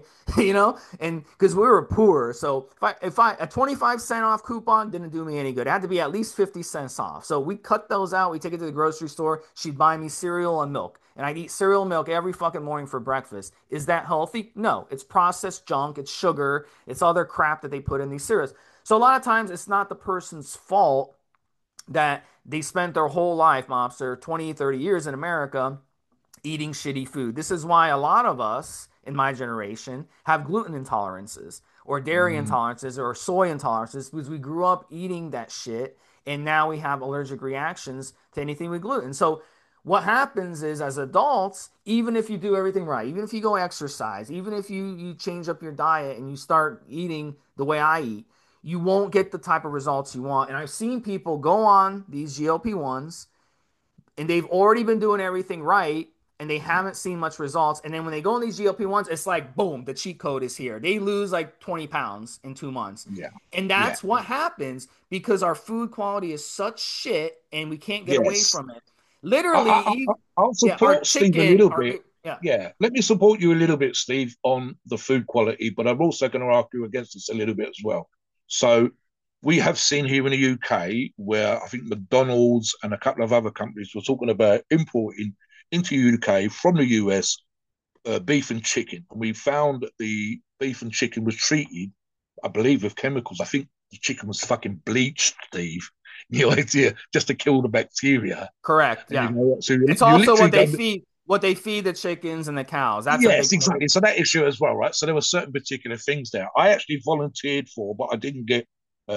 And because we were poor. So if I a 25-cent off coupon didn't do me any good. It had to be at least 50 cents off. So we cut those out. We take it to the grocery store. She'd buy me cereal and milk. And I'd eat cereal and milk every fucking morning for breakfast. Is that healthy? No. It's processed junk, it's sugar, it's other crap that they put in these cereals. So a lot of times it's not the person's fault that they spent their whole life, mobster, 20, 30 years in America eating shitty food. This is why a lot of us in my generation have gluten intolerances or dairy Mm, intolerances or soy intolerances because we grew up eating that shit and now we have allergic reactions to anything with gluten. So what happens is, as adults, even if you do everything right, even if you go exercise, even if you change up your diet and you start eating the way I eat, you won't get the type of results you want. And I've seen people go on these GLP-1s and they've already been doing everything right and they haven't seen much results. And then when they go on these GLP-1s, it's like, boom, the cheat code is here. They lose like 20 pounds in 2 months. Yeah. And Yeah. that's what happens because our food quality is such shit and we can't get away Yes. from it. Literally, I'll yeah, our support Steve a chicken, little bit. yeah, Yeah, let me support you a little bit, Steve, on the food quality, but I'm also going to argue against this a little bit as well. So we have seen here in the UK where I think McDonald's and a couple of other companies were talking about importing into UK from the US beef and chicken. And we found that the beef and chicken was treated, I believe, with chemicals. I think the chicken was fucking bleached, Steve. The idea just to kill the bacteria. correct, And you yeah. know what? So It's you also literally go. what they feed the chickens and the cows. That's a Yes, big part. exactly. So that issue as well, right? So there were certain particular things there. I actually volunteered for, but I didn't get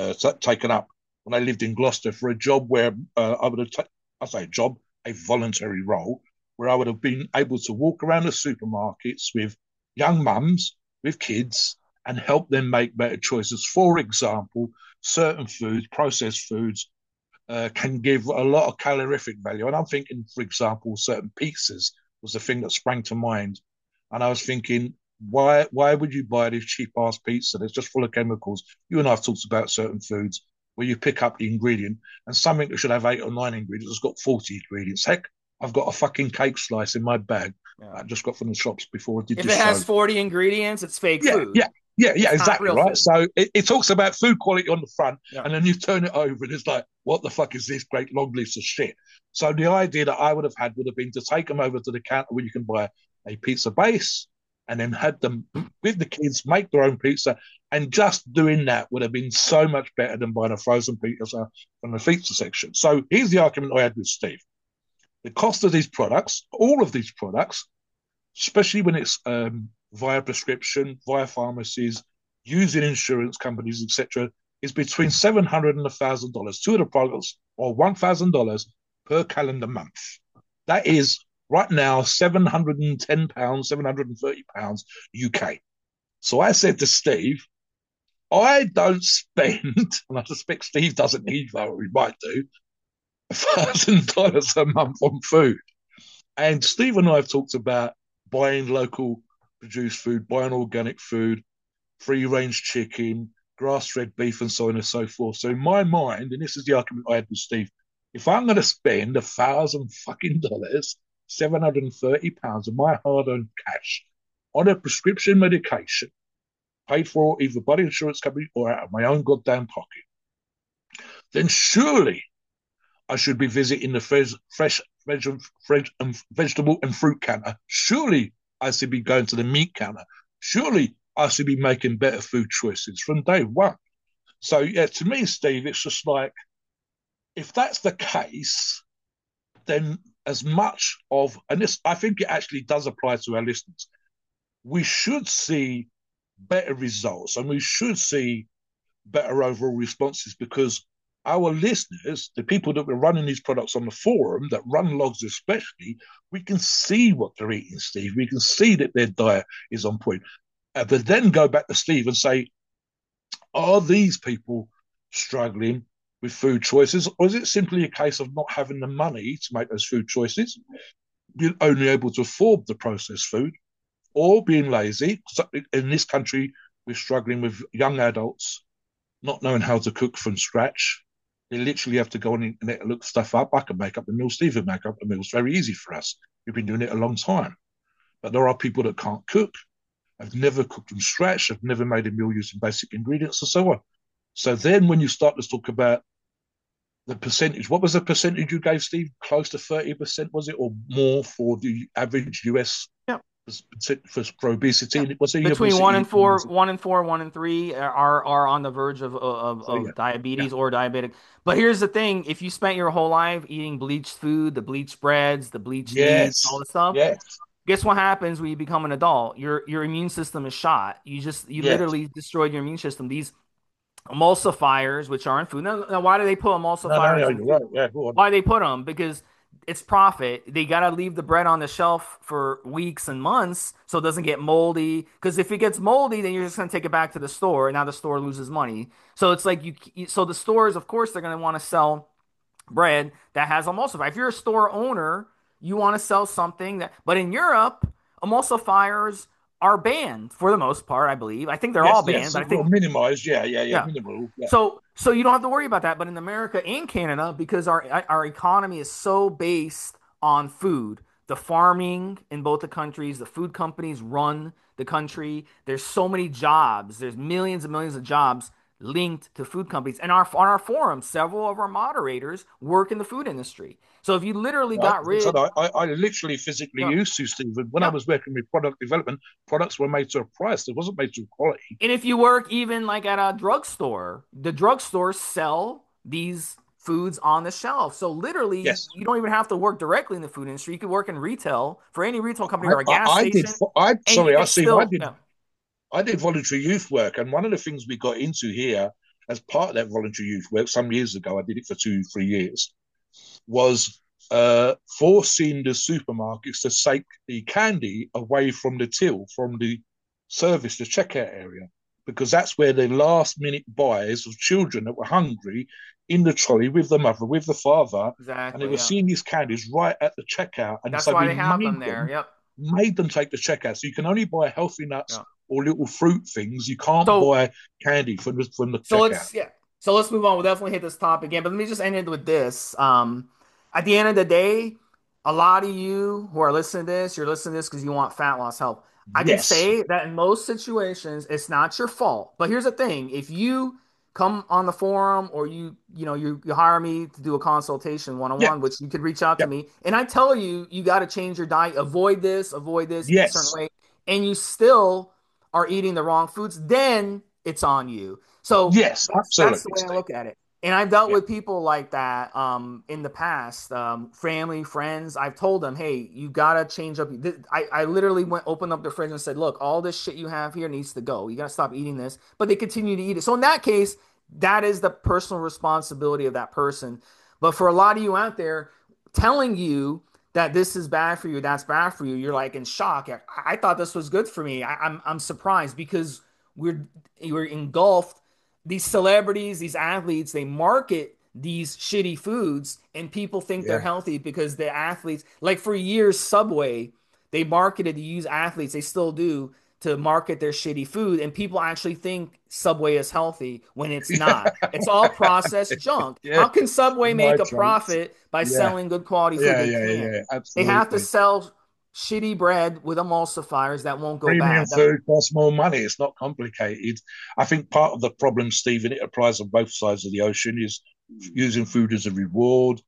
taken up when I lived in Gloucester for a job where I would have, I say a job, a voluntary role, where I would have been able to walk around the supermarkets with young mums, with kids, and help them make better choices. For example, certain foods, processed foods, can give a lot of calorific value. And I'm thinking, for example, certain pizzas was the thing that sprang to mind. And I was thinking, why would you buy this cheap ass pizza that's just full of chemicals? You and I have talked about certain foods where you pick up the ingredient and something that should have 8 or 9 ingredients has got 40 ingredients. Heck, I've got a fucking cake slice in my bag Yeah. I just got from the shops before I did If this it has show. 40 ingredients, it's fake Yeah, food. yeah, yeah, yeah, It's not exactly, real right? food. So it talks about food quality on the front, Yeah. and then you turn it over, and it's like, what the fuck is this great long list of shit? So the idea that I would have had would have been to take them over to the counter where you can buy a pizza base, and then had them with the kids make their own pizza, and just doing that would have been so much better than buying a frozen pizza from the pizza section. So here's the argument I had with Steve: the cost of these products, all of these products, especially when it's via prescription, via pharmacies, using insurance companies, etc., is between $700 and $1,000. Two of the products are $1,000 per calendar month. That is right now £710, £730 UK. So I said to Steve, I don't spend, and I suspect Steve doesn't either, or he might do, $1,000 a month on food. And Steve and I have talked about buying local produced food, buying organic food, free range chicken, grass fed beef, and so on and so forth. So in my mind, and this is the argument I had with Steve, if I'm going to spend $1,000 £730 of my hard earned cash on a prescription medication paid for either by the insurance company or out of my own goddamn pocket, then surely I should be visiting the fresh vegetable and fruit counter. Surely I should be going to the meat counter. Surely I should be making better food choices from day one. So, yeah, to me, Steve, it's just like, if that's the case, then as much of, and this, I think it actually does apply to our listeners, we should see better results and we should see better overall responses, because our listeners, the people that were running these products on the forum, that run logs especially, we can see what they're eating, Steve. We can see that their diet is on point. But then go back to Steve and say, are these people struggling with food choices, or is it simply a case of not having the money to make those food choices, being only able to afford the processed food, or being lazy? In this country, we're struggling with young adults not knowing how to cook from scratch. They literally have to go on the internet and look stuff up. I can make up the meals. Steve can make up the meals. Very easy for us. We've been doing it a long time. But there are people that can't cook, have never cooked from scratch, have never made a meal using basic ingredients, and so on. So then when you start to talk about the percentage, what was the percentage you gave, Steve? Close to 30%, was it, or more for the average US for obesity? Yeah. Was it Between obesity? 1 and 3 are on the verge of diabetes or diabetic. But here's the thing: if you spent your whole life eating bleached food, the bleached breads, the bleached meats, all the stuff, guess what happens when you become an adult? Your immune system is shot. You literally destroyed your immune system. These emulsifiers, which are in food. Now why do they put emulsifiers in you're food? right. Yeah, go on. Why do they put them? Because it's profit. They got to leave the bread on the shelf for weeks and months so it doesn't get moldy. Because if it gets moldy, then you're just going to take it back to the store, and now the store loses money. So it's like so the stores, of course, they're going to want to sell bread that has emulsifier. If you're a store owner, you want to sell something that, but in Europe, emulsifiers are banned for the most part, I believe. I think they're all Yes, banned, yes. but I Well, think, minimized. Yeah, yeah, yeah. yeah. Minimal. Yeah. So you don't have to worry about that. But in America and Canada, because our economy is so based on food, the farming in both the countries, the food companies run the country. There's so many jobs. There's millions and millions of jobs linked to food companies. And on our forum, several of our moderators work in the food industry. So if you literally Right. got So rid, I literally physically yeah, used to, Stephen. When I yeah. was working with product development, products were made to a price. It wasn't made to quality. And if you work even like at a drugstore, the drugstores sell these foods on the shelf. So literally, Yes. you don't even have to work directly in the food industry. You could work in retail for any retail company or a gas I did. station, and you Sorry, I could Steve. I still, did. yeah. I did voluntary youth work, and one of the things we got into here as part of that voluntary youth work some years ago, I did it for 2, 3 years, was forcing the supermarkets to take the candy away from the till, from the service, the checkout area, because that's where the last minute buys of children that were hungry in the trolley with the mother, with the father, and they Exactly, were yeah. seeing these candies right at the checkout. And That's so why we they have them there. Yep. made them take the checkout. So you can only buy healthy nuts Yeah. or little fruit things. You can't So buy candy from the So checkout. let's yeah. So let's move on. We'll definitely hit this topic again, but let me just end it with this. At the end of the day, a lot of you who are listening to this, you're listening to this because you want fat loss help. I can Yes. say that in most situations, it's not your fault. But here's the thing: if you come on the forum or you hire me to do a consultation one on Yeah. one, which you could reach out to Yep. me, and I tell you you got to change your diet, avoid this, eat a certain Yes. way, and you still are eating the wrong foods, then it's on you. So Yes. that's the Absolutely, way I Steve. look at it. And I've dealt Yeah. with people like that in the past, family, friends. I've told them, hey, you gotta change up. I literally opened up the fridge and said, look, all this shit you have here needs to go. You gotta stop eating this. But they continue to eat it. So in that case, that is the personal responsibility of that person. But for a lot of you out there, telling you that this is bad for you, that's bad for you, you're like in shock. I thought this was good for me. I'm surprised because we're engulfed, these celebrities, these athletes, they market these shitty foods and people think they're Yeah. healthy because the athletes, like for years, Subway, they marketed to use athletes, they still do, to market their shitty food. And people actually think Subway is healthy when it's not. It's all processed junk. Yeah. How can Subway make a Nitrates. profit by Yeah. selling good quality food? Yeah. They Yeah. can't. Yeah. They have to Absolutely. sell shitty bread with emulsifiers that won't go Premium bad. That's food costs more money. It's not complicated. I think part of the problem, Stephen, it applies on both sides of the ocean, is using food as a reward.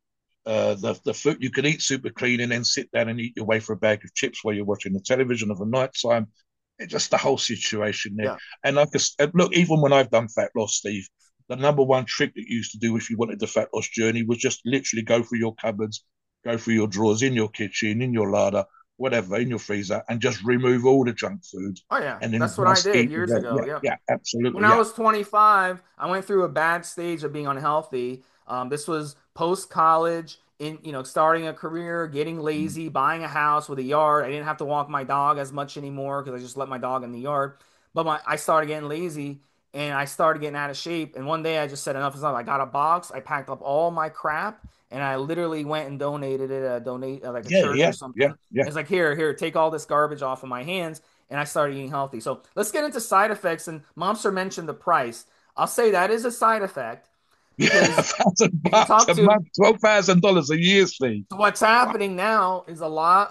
The food you can eat super clean and then sit down and eat your way for a bag of chips while you're watching the television of a night time. It's just the whole situation there. yeah. And like look, even when I've done fat loss, Steve, the number one trick that you used to do if you wanted the fat loss journey was just literally go through your cupboards, go through your drawers in your kitchen, in your larder, whatever, in your freezer, and just remove all the junk food Oh yeah, and then that's what I just did eat the years bread. ago. Yeah, Yep. yeah, When absolutely. I Yeah. was 25, I went through a bad stage of being unhealthy. This was post college, starting a career, getting Mm. lazy, buying a house with a yard. I didn't have to walk my dog as much anymore because I just let my dog in the yard. But I started getting lazy and I started getting out of shape. And one day I just said enough is enough. I got a box, I packed up all my crap, and I literally went and donated it like a Yeah, church or yeah, yeah, something. yeah. It's like here, take all this garbage off of my hands, and I started eating healthy. So let's get into side effects. And Momster mentioned the price. I'll say that is a side effect Yeah, because if you $1,000 talk a to month, $12,000 a year, Steve. so what's happening now is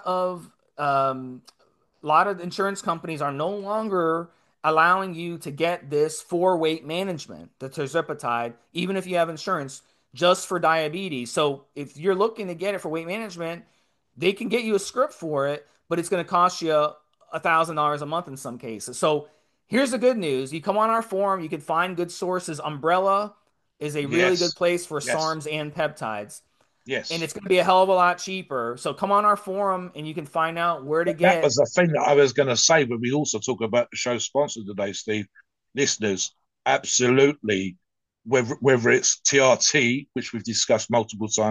a lot of insurance companies are no longer allowing you to get this for weight management, the tirzepatide, even if you have insurance, just for diabetes. So if you're looking to get it for weight management, they can get you a script for it, but it's going to cost you $1,000 a month in some cases. So here's the good news: you come on our forum, you can find good sources. Umbrella is a really good Yes, place for yes, SARMs and peptides, and yes. it's going to be a hell of a lot cheaper. So come on our forum and you can find out where to That get. was the thing that I was going to say when we also talk about the show sponsor today, Steve. Listeners, absolutely, whether it's TRT, which we've discussed multiple times,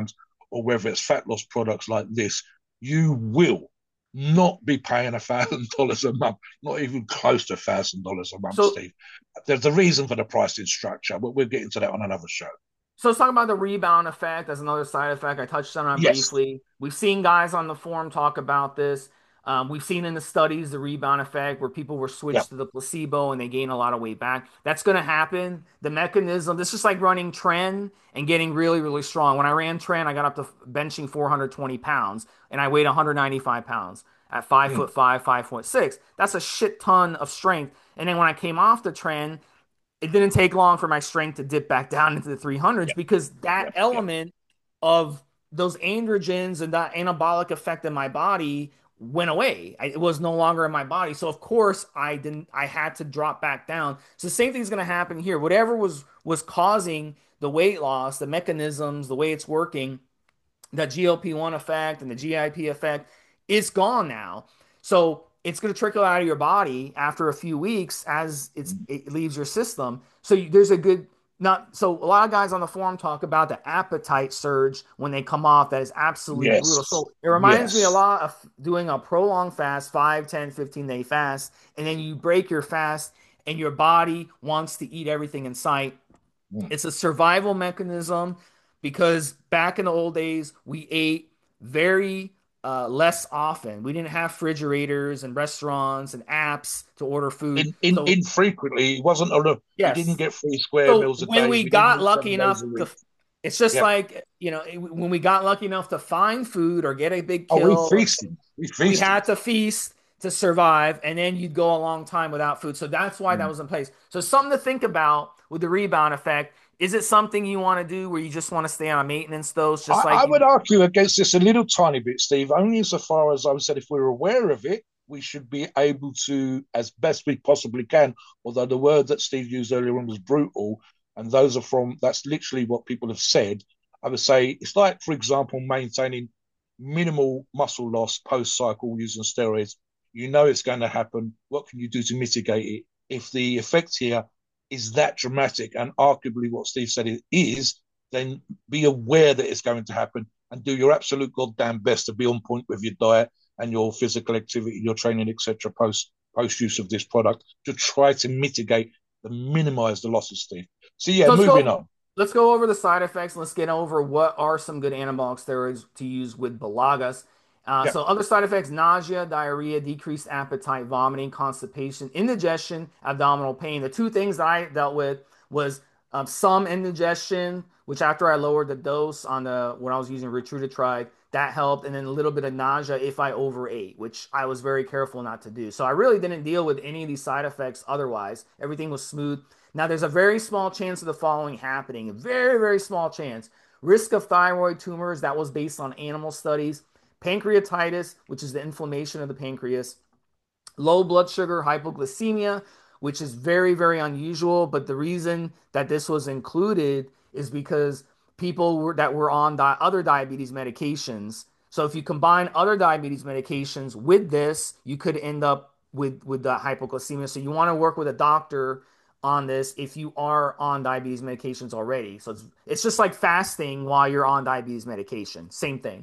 or whether it's fat loss products like this, you will not be paying $1,000 a month, not even close to $1,000 a month, So Steve. There's a reason for the pricing structure, but we'll get into that on another show. So let's talk about the rebound effect as another side effect. I touched on it Yes. briefly. We've seen guys on the forum talk about this. We've seen in the studies the rebound effect where people were Yeah. switched to the placebo and they gain a lot of weight back. That's going to happen. The mechanism, this is like running tren and getting really, really strong. When I ran tren, I got up to benching 420 pounds and I weighed 195 pounds at 5'5", 5'6". That's a shit ton of strength. And then when I came off the tren, it didn't take long for my strength to dip back down into the 300s Yeah. because that Yeah. Yeah. element of those androgens and that anabolic effect in my body went away. It was no longer in my body. So of course I had to drop back down. So the same thing's going to happen here. Whatever was causing the weight loss, the mechanisms, the way it's working, that GLP-1 effect and the GIP effect is gone now. So it's going to trickle out of your body after a few weeks as it leaves your system. So there's a good not so a lot of guys on the forum talk about the appetite surge when they come off. That is absolutely brutal. Yes. So it reminds me a Yes. lot of doing a prolonged fast, 5, 10, 15-day fast, and then you break your fast and your body wants to eat everything in sight. Mm. It's a survival mechanism because back in the old days, we ate very less often. We didn't have refrigerators and restaurants and apps to order food. So, Infrequently, it wasn't on a, we didn't yes. get 3 square So meals a when day. we We didn't got eat lucky 7 days enough a to, week. it's just Yeah. like, when we got lucky enough to find food or get a big Oh, we kill or feasted. We we feasted. had to feast to survive, and then you'd go a long time without food. So that's why that Mm. was in place. So something to think about with the rebound effect. Is it something you want to do where you just want to stay on a maintenance dose, just I like you? would argue against this a little tiny bit, Steve, only insofar as I would say if we're aware of it, we should be able to, as best we possibly can, although the word that Steve used earlier on was brutal, and those are that's literally what people have said. I would say it's like, for example, maintaining minimal muscle loss post cycle using steroids. You know it's going to happen. What can you do to mitigate it? If the effect here is that dramatic, and arguably what Steve said it is, then be aware that it's going to happen and do your absolute goddamn best to be on point with your diet and your physical activity, your training, etc. Post use of this product to try to mitigate and minimize the losses, Steve. So yeah, So moving on. let's go over the side effects. Let's get over what are some good anabolic steroids to use with Balagas. Yeah. So other side effects: nausea, diarrhea, decreased appetite, vomiting, constipation, indigestion, abdominal pain. The two things that I dealt with was some indigestion, which after I lowered the dose on the when I was using Ritutride, that helped, and then a little bit of nausea if I overate, which I was very careful not to do. So I really didn't deal with any of these side effects otherwise. Everything was smooth. Now, there's a very small chance of the following happening, a very, very small chance. Risk of thyroid tumors, that was based on animal studies. Pancreatitis, which is the inflammation of the pancreas. Low blood sugar, hypoglycemia, which is very, very unusual. But the reason that this was included is because that were on other diabetes medications. So if you combine other diabetes medications with this, you could end up with the hypoglycemia. So you want to work with a doctor on this if you are on diabetes medications already. So it's just like fasting while you're on diabetes medication. Same thing.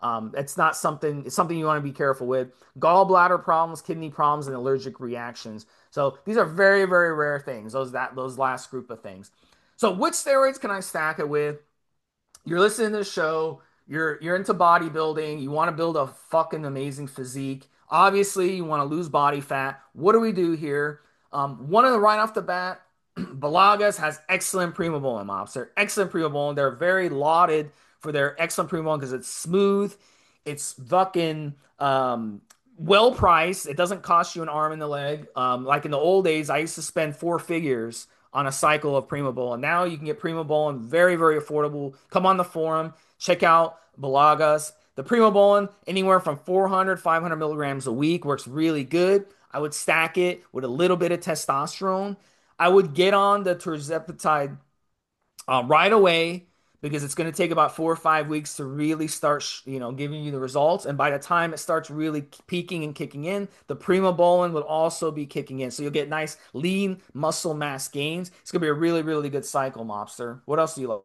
It's something you want to be careful with. Gallbladder problems, kidney problems, and allergic reactions. So these are very, very rare things. Those last group of things. So which steroids can I stack it with? You're listening to the show. You're into bodybuilding. You want to build a fucking amazing physique. Obviously, you want to lose body fat. What do we do here? One of the right off the bat, Balagas has excellent Primobolan mops. They're excellent Primobolan. They're very lauded for their excellent Primobolan because it's smooth. It's fucking well priced. It doesn't cost you an arm and a leg. Like in the old days, I used to spend 4 figures on a cycle of Primobolan. Now you can get Primobolan very, very affordable. Come on the forum, check out Balagas. The Primobolan, anywhere from 400, 500 milligrams a week, works really good. I would stack it with a little bit of testosterone. I would get on the tirzepatide right away because it's going to take about 4 or 5 weeks to really start, giving you the results. And by the time it starts really peaking and kicking in, the Primobolan will also be kicking in. So you'll get nice lean muscle mass gains. It's going to be a really, really good cycle, Mobster. What else do you love?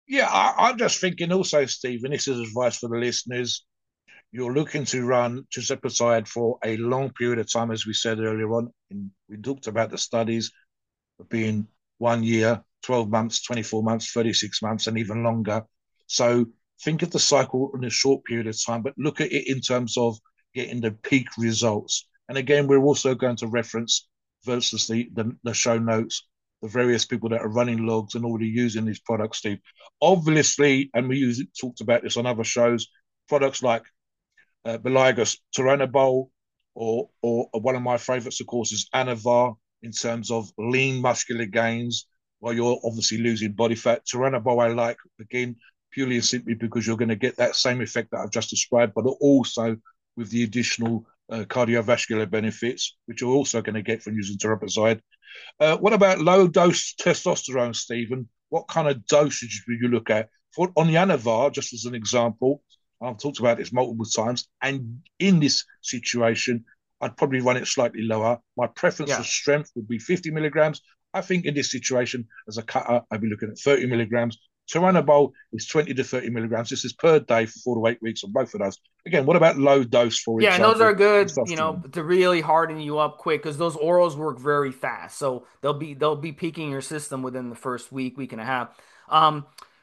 Yeah, I'm just thinking also, Steve, and this is advice for the listeners. You're looking to run tirzepatide for a long period of time, as we said earlier on. And we talked about the studies of being 1 year, 12 months, 24 months, 36 months, and even longer. So think of the cycle in a short period of time, but look at it in terms of getting the peak results. And again, we're also going to reference versus the show notes, the various people that are running logs and already using these products, Steve. Obviously, and talked about this on other shows, products like Beligus Turinabol, or one of my favourites, of course, is Anavar in terms of lean muscular gains, while you're obviously losing body fat. Turinabol I like, again, purely and simply because you're going to get that same effect that I've just described, but also with the additional cardiovascular benefits, which you're also going to get from using tirapazide. What about low dose testosterone, Stephen? What kind of dosage would you look at? On the Anavar, just as an example, I've talked about this multiple times, and in this situation, I'd probably run it slightly lower. My preference for Yeah. strength would be 50 milligrams. I think in this situation, as a cutter, I'd be looking at 30 milligrams. Yeah. Turinabol is 20 to 30 milligrams. This is per day for 4 to 8 weeks on both of those. Again, what about low dose, for Yeah, and those are example, good, testosterone? to really harden you up quick because those orals work very fast. So they'll be peaking your system within the first week and a half. Um,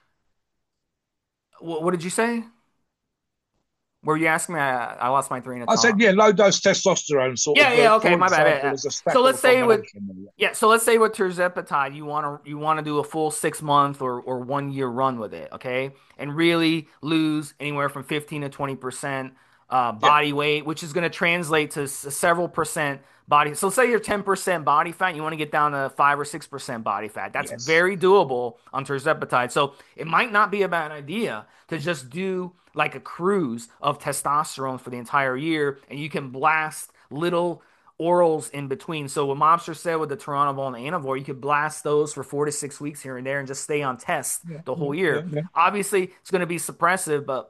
what did you say? Were you asking me? I lost my train of I said, thought. yeah, low dose testosterone, sort Yeah, of, yeah, okay, for my bad. example, Yeah. as a So stack of let's a say with combination. yeah, so let's say with tirzepatide, you want to do a full 6 month or 1 year run with it, okay, and really lose anywhere from 15 to 20% Yeah, body weight, which is going to translate to several percent body. So say you're 10% body fat, you want to get down to 5 or 6% body fat. That's yes. very doable on tirzepatide. So it might not be a bad idea to just do like a cruise of testosterone for the entire year, and you can blast little orals in between. So what Mobster said with the Turinabol and the Anavor, you could blast those for 4 to 6 weeks here and there and just stay on test Yeah, the yeah, whole yeah, year. yeah. Obviously, it's going to be suppressive, but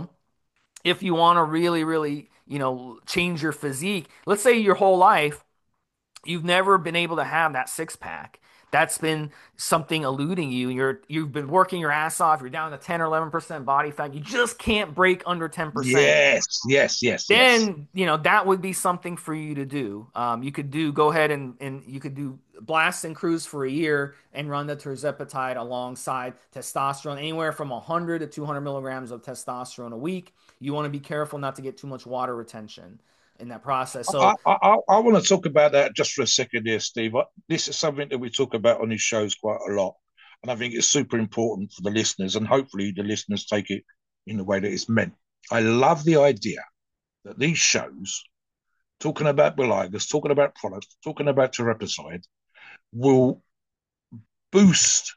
if you want to really, really, change your physique, let's say your whole life you've never been able to have that six pack. That's been something eluding you. You've been working your ass off. You're down to 10 or 11% body fat. You just can't break under 10%. Yes, yes, yes, yes. Then that would be something for you to do. You could go ahead and you could do blast and cruise for a year and run the tirzepatide alongside testosterone, anywhere from 100 to 200 milligrams of testosterone a week. You want to be careful not to get too much water retention in that process. I, So I want to talk about that just for a second here, Steve. This is something that we talk about on these shows quite a lot. And I think it's super important for the listeners, and hopefully the listeners take it in the way that it's meant. I love the idea that these shows, talking about Beligus, talking about products, talking about tirapazide, will boost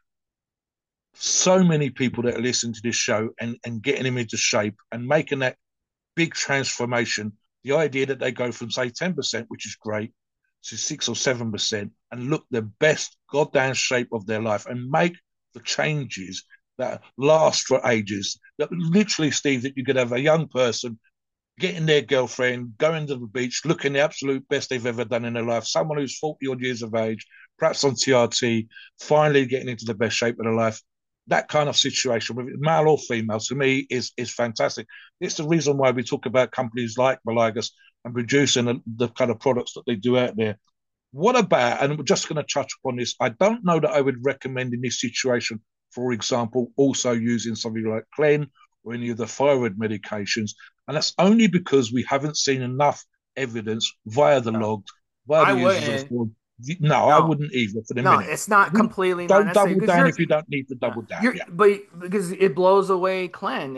so many people that are listening to this show and getting them into shape and making that big transformation. The idea that they go from, say, 10%, which is great, to 6 or 7% and look the best goddamn shape of their life and make the changes that last for ages. That literally, Steve, that you could have a young person getting their girlfriend, going to the beach, looking the absolute best they've ever done in their life. Someone who's 40 odd years of age, perhaps on TRT, finally getting into the best shape of their life. That kind of situation, whether it's male or female, to me is fantastic. It's the reason why we talk about companies like Beligus and producing the kind of products that they do out there. What about, and we're just going to touch upon this, I don't know that I would recommend in this situation, for example, also using something like Clen or any of the thyroid medications. And that's only because we haven't seen enough evidence via the no, logs, via I the users of the wouldn't. form. No, I No, wouldn't either for the no, minute. it's not completely not Don't necessary double because down if you don't need to double down. you're Yeah. but because it blows away Clen.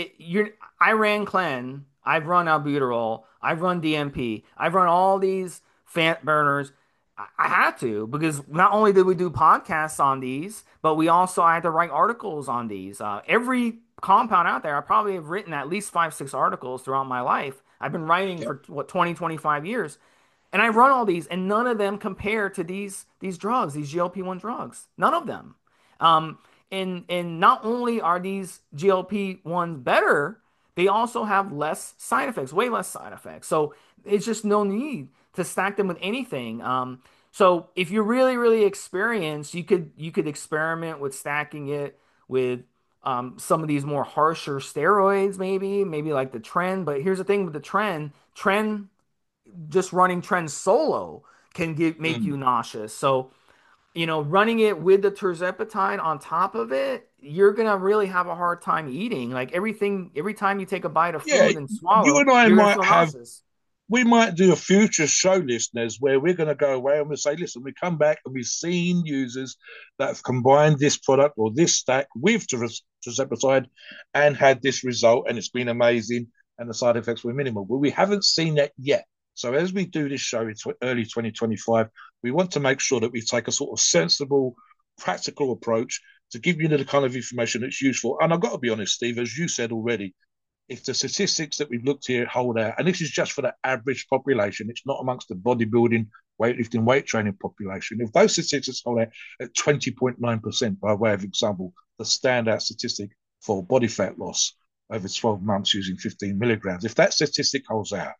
I ran Clen, I've run albuterol, I've run DMP, I've run all these fat burners. I had to because not only did we do podcasts on these, but I had to write articles on these. Every compound out there, I probably have written at least 5, 6 articles throughout my life. I've been writing Yeah. for what 20, 25 years. And I run all these, and none of them compare to these drugs, these GLP-1 drugs. None of them. Um, and not only are these GLP-1s better, they also have less side effects, way less side effects. So it's just no need to stack them with anything. So if you're really, really experienced, you could experiment with stacking it with some of these more harsher steroids, maybe like the trend. But here's the thing with the trend just running trend solo can make you nauseous. So, running it with the tirzepatide on top of it, you're gonna really have a hard time eating. Like every time you take a bite of Yeah, food and you swallow, and I you're gonna might feel have nauseous. we might do a future show, listeners, where we're going to go away and we'll say, listen, we come back and we've seen users that have combined this product or this stack with tirzepatide and had this result, and it's been amazing, and the side effects were minimal. But we haven't seen that yet. So as we do this show in early 2025, we want to make sure that we take a sort of sensible, practical approach to give you the kind of information that's useful. And I've got to be honest, Steve, as you said already, if the statistics that we've looked here hold out, and this is just for the average population, it's not amongst the bodybuilding, weightlifting, weight training population. If those statistics hold out at 20.9%, by way of example, the standout statistic for body fat loss over 12 months using 15 milligrams, if that statistic holds out,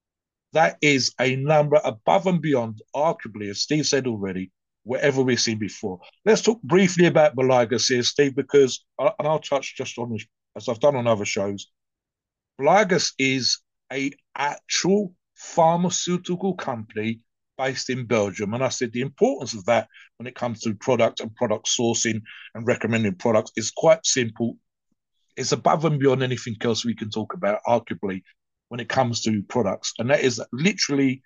that is a number above and beyond, arguably, as Steve said already, whatever we've seen before. Let's talk briefly about Balagas here, Steve, because, and I'll touch just on this, as I've done on other shows, Balagas is a actual pharmaceutical company based in Belgium. And I said the importance of that when it comes to product and product sourcing and recommending products is quite simple. It's above and beyond anything else we can talk about, arguably, when it comes to products. And that is literally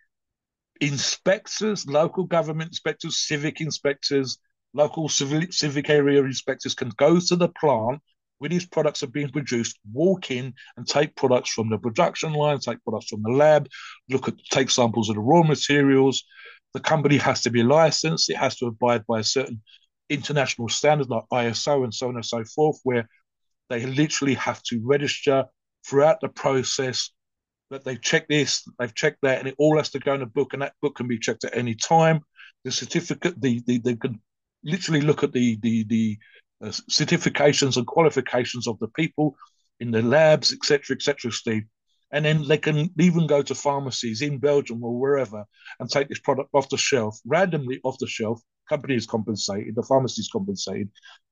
inspectors, local government inspectors, civic inspectors, local civic area inspectors can go to the plant where these products are being produced, walk in and take products from the production line, take products from the lab, take samples of the raw materials. The company has to be licensed. It has to abide by certain international standards like ISO and so on and so forth, where they literally have to register throughout the process that they've checked this, they've checked that, and it all has to go in a book, and that book can be checked at any time. The certificate, they can literally look at the certifications and qualifications of the people in the labs, etc., Steve. And then they can even go to pharmacies in Belgium or wherever and take this product off the shelf, randomly off the shelf. Company is compensated, the pharmacy is compensated,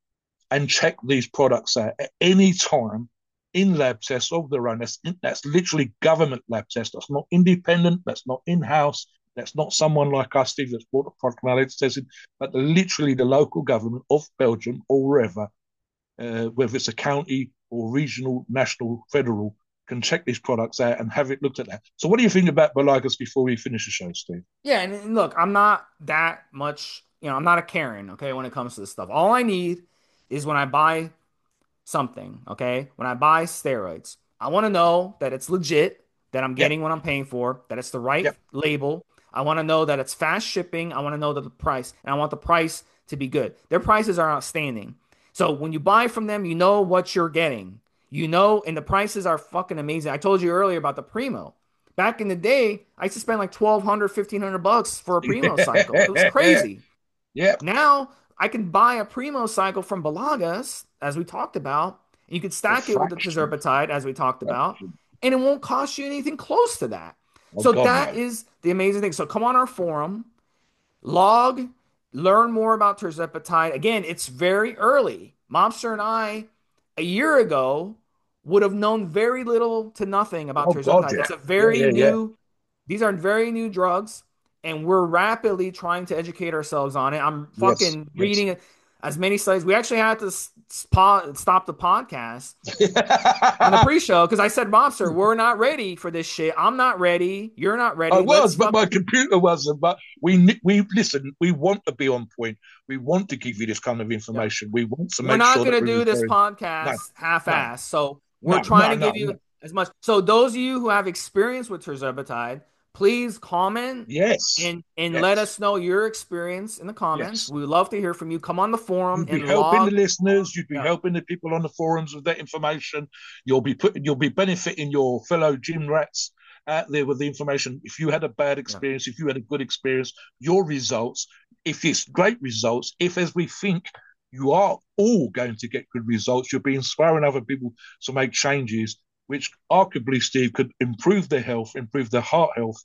and check these products out at any time in lab tests of their own. That's literally government lab tests. That's not independent. That's not in-house. That's not someone like us, Steve, that's brought the product from analytics testing, but literally the local government of Belgium or wherever, whether it's a county or regional, national, federal, can check these products out and have it looked at that. So what do you think about Balagas before we finish the show, Steve? Yeah, and look, I'm not that much, I'm not a Karen, okay, when it comes to this stuff. All I need is when I buy something, okay? When I buy steroids, I want to know that it's legit, that I'm getting what I'm paying for, that it's the right label. I want to know that it's fast shipping. I want to know that the price, and I want the price to be good. Their prices are outstanding. So when you buy from them, you know what you're getting. And the prices are fucking amazing. I told you earlier about the Primo. Back in the day, I used to spend like $1,200, $1,500 for a Primo cycle. It was crazy. Yeah. Now I can buy a Primo cycle from Balagas, as we talked about. And you could stack it with the tirzepatide, as we talked about, and it won't cost you anything close to that. So that is the amazing thing. So come on our forum, log, learn more about tirzepatide. Again, it's very early. Mobster and I, a year ago, would have known very little to nothing about tirzepatide. It's a very new. These are very new drugs, and we're rapidly trying to educate ourselves on it. I'm fucking reading as many studies. We actually had to stop the podcast on the pre-show because I said, Mobster, we're not ready for this shit. I'm not ready. You're not ready. I was, but my computer wasn't. But we listen. We want to be on point. We want to give you this kind of information. We want to make sure. We're not going to do this podcast half-ass. So we're trying to give you as much. So those of you who have experience with tirzepatide, please comment and let us know your experience in the comments. We would love to hear from you. Come on the forum. You'd be helping the listeners. You'd be helping the people on the forums with that information. You'll be benefiting your fellow gym rats out there with the information. If you had a bad experience, if you had a good experience, your results, if it's great results, if as we think you are all going to get good results, you'll be inspiring other people to make changes which arguably, Steve, could improve their health, improve their heart health,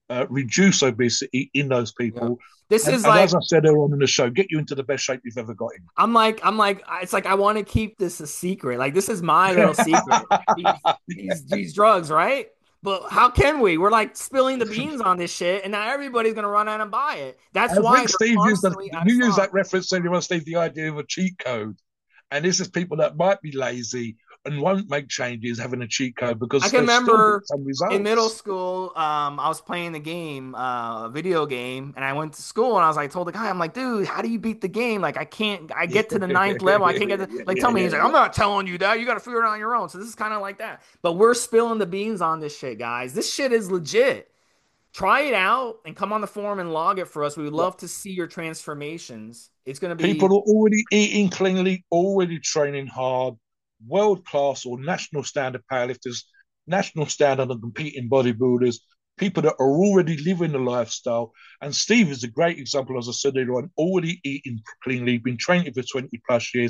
reduce obesity in those people. This is and like, as I said earlier on in the show, get you into the best shape you've ever got in. it's like I want to keep this a secret. Like this is my little secret. These drugs, right? But how can we? We're like spilling the beans on this shit, and now everybody's gonna run out and buy it. That's why Steve used that reference earlier, Steve, the idea of a cheat code. And this is people that might be lazy and won't make changes having a cheat code because I can remember some results. in middle school, I was playing the game, a video game, and I went to school and I was like, told the guy, I'm like, dude, how do you beat the game? Like, I get to the 9th level. I can't get to, like, tell me. He's like, I'm not telling you that. You got to figure it out on your own. So this is kind of like that. But we're spilling the beans on this shit, guys. This shit is legit. Try it out and come on the forum and log it for us. We would love to see your transformations. It's going to be people are already eating cleanly, already training hard, world class or national standard powerlifters, national standard and competing bodybuilders, people that are already living the lifestyle. And Steve is a great example, as I said earlier on, already eating cleanly, been training for 20 plus years,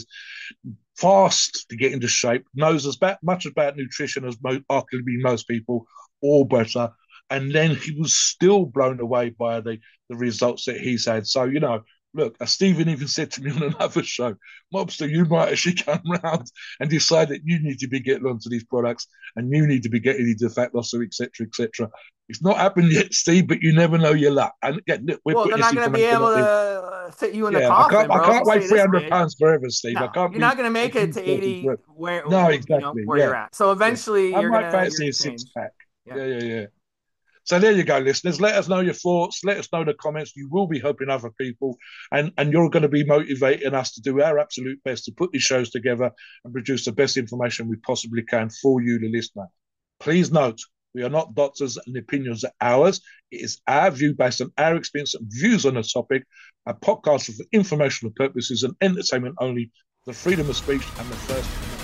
fast to get into shape, knows as much about nutrition as arguably most people, or better. And then he was still blown away by the results that he's had. So, look, as Stephen even said to me on another show, Mobster, you might actually come round and decide that you need to be getting onto these products and you need to be getting into fat loss, etc., etc. It's not happened yet, Steve, but you never know your luck. And again, look, they're not going to be able to fit you in the coffin, I can't weigh 300 pounds forever, Steve. No, you're not going to make it to 80 where you're at. So eventually, you're going to fancy a six-pack. Yeah. So there you go, listeners. Let us know your thoughts. Let us know the comments. You will be helping other people, and you're going to be motivating us to do our absolute best to put these shows together and produce the best information we possibly can for you, the listener. Please note, we are not doctors and opinions are ours. It is our view based on our experience and views on the topic. Our podcast is for informational purposes and entertainment only. The freedom of speech and the First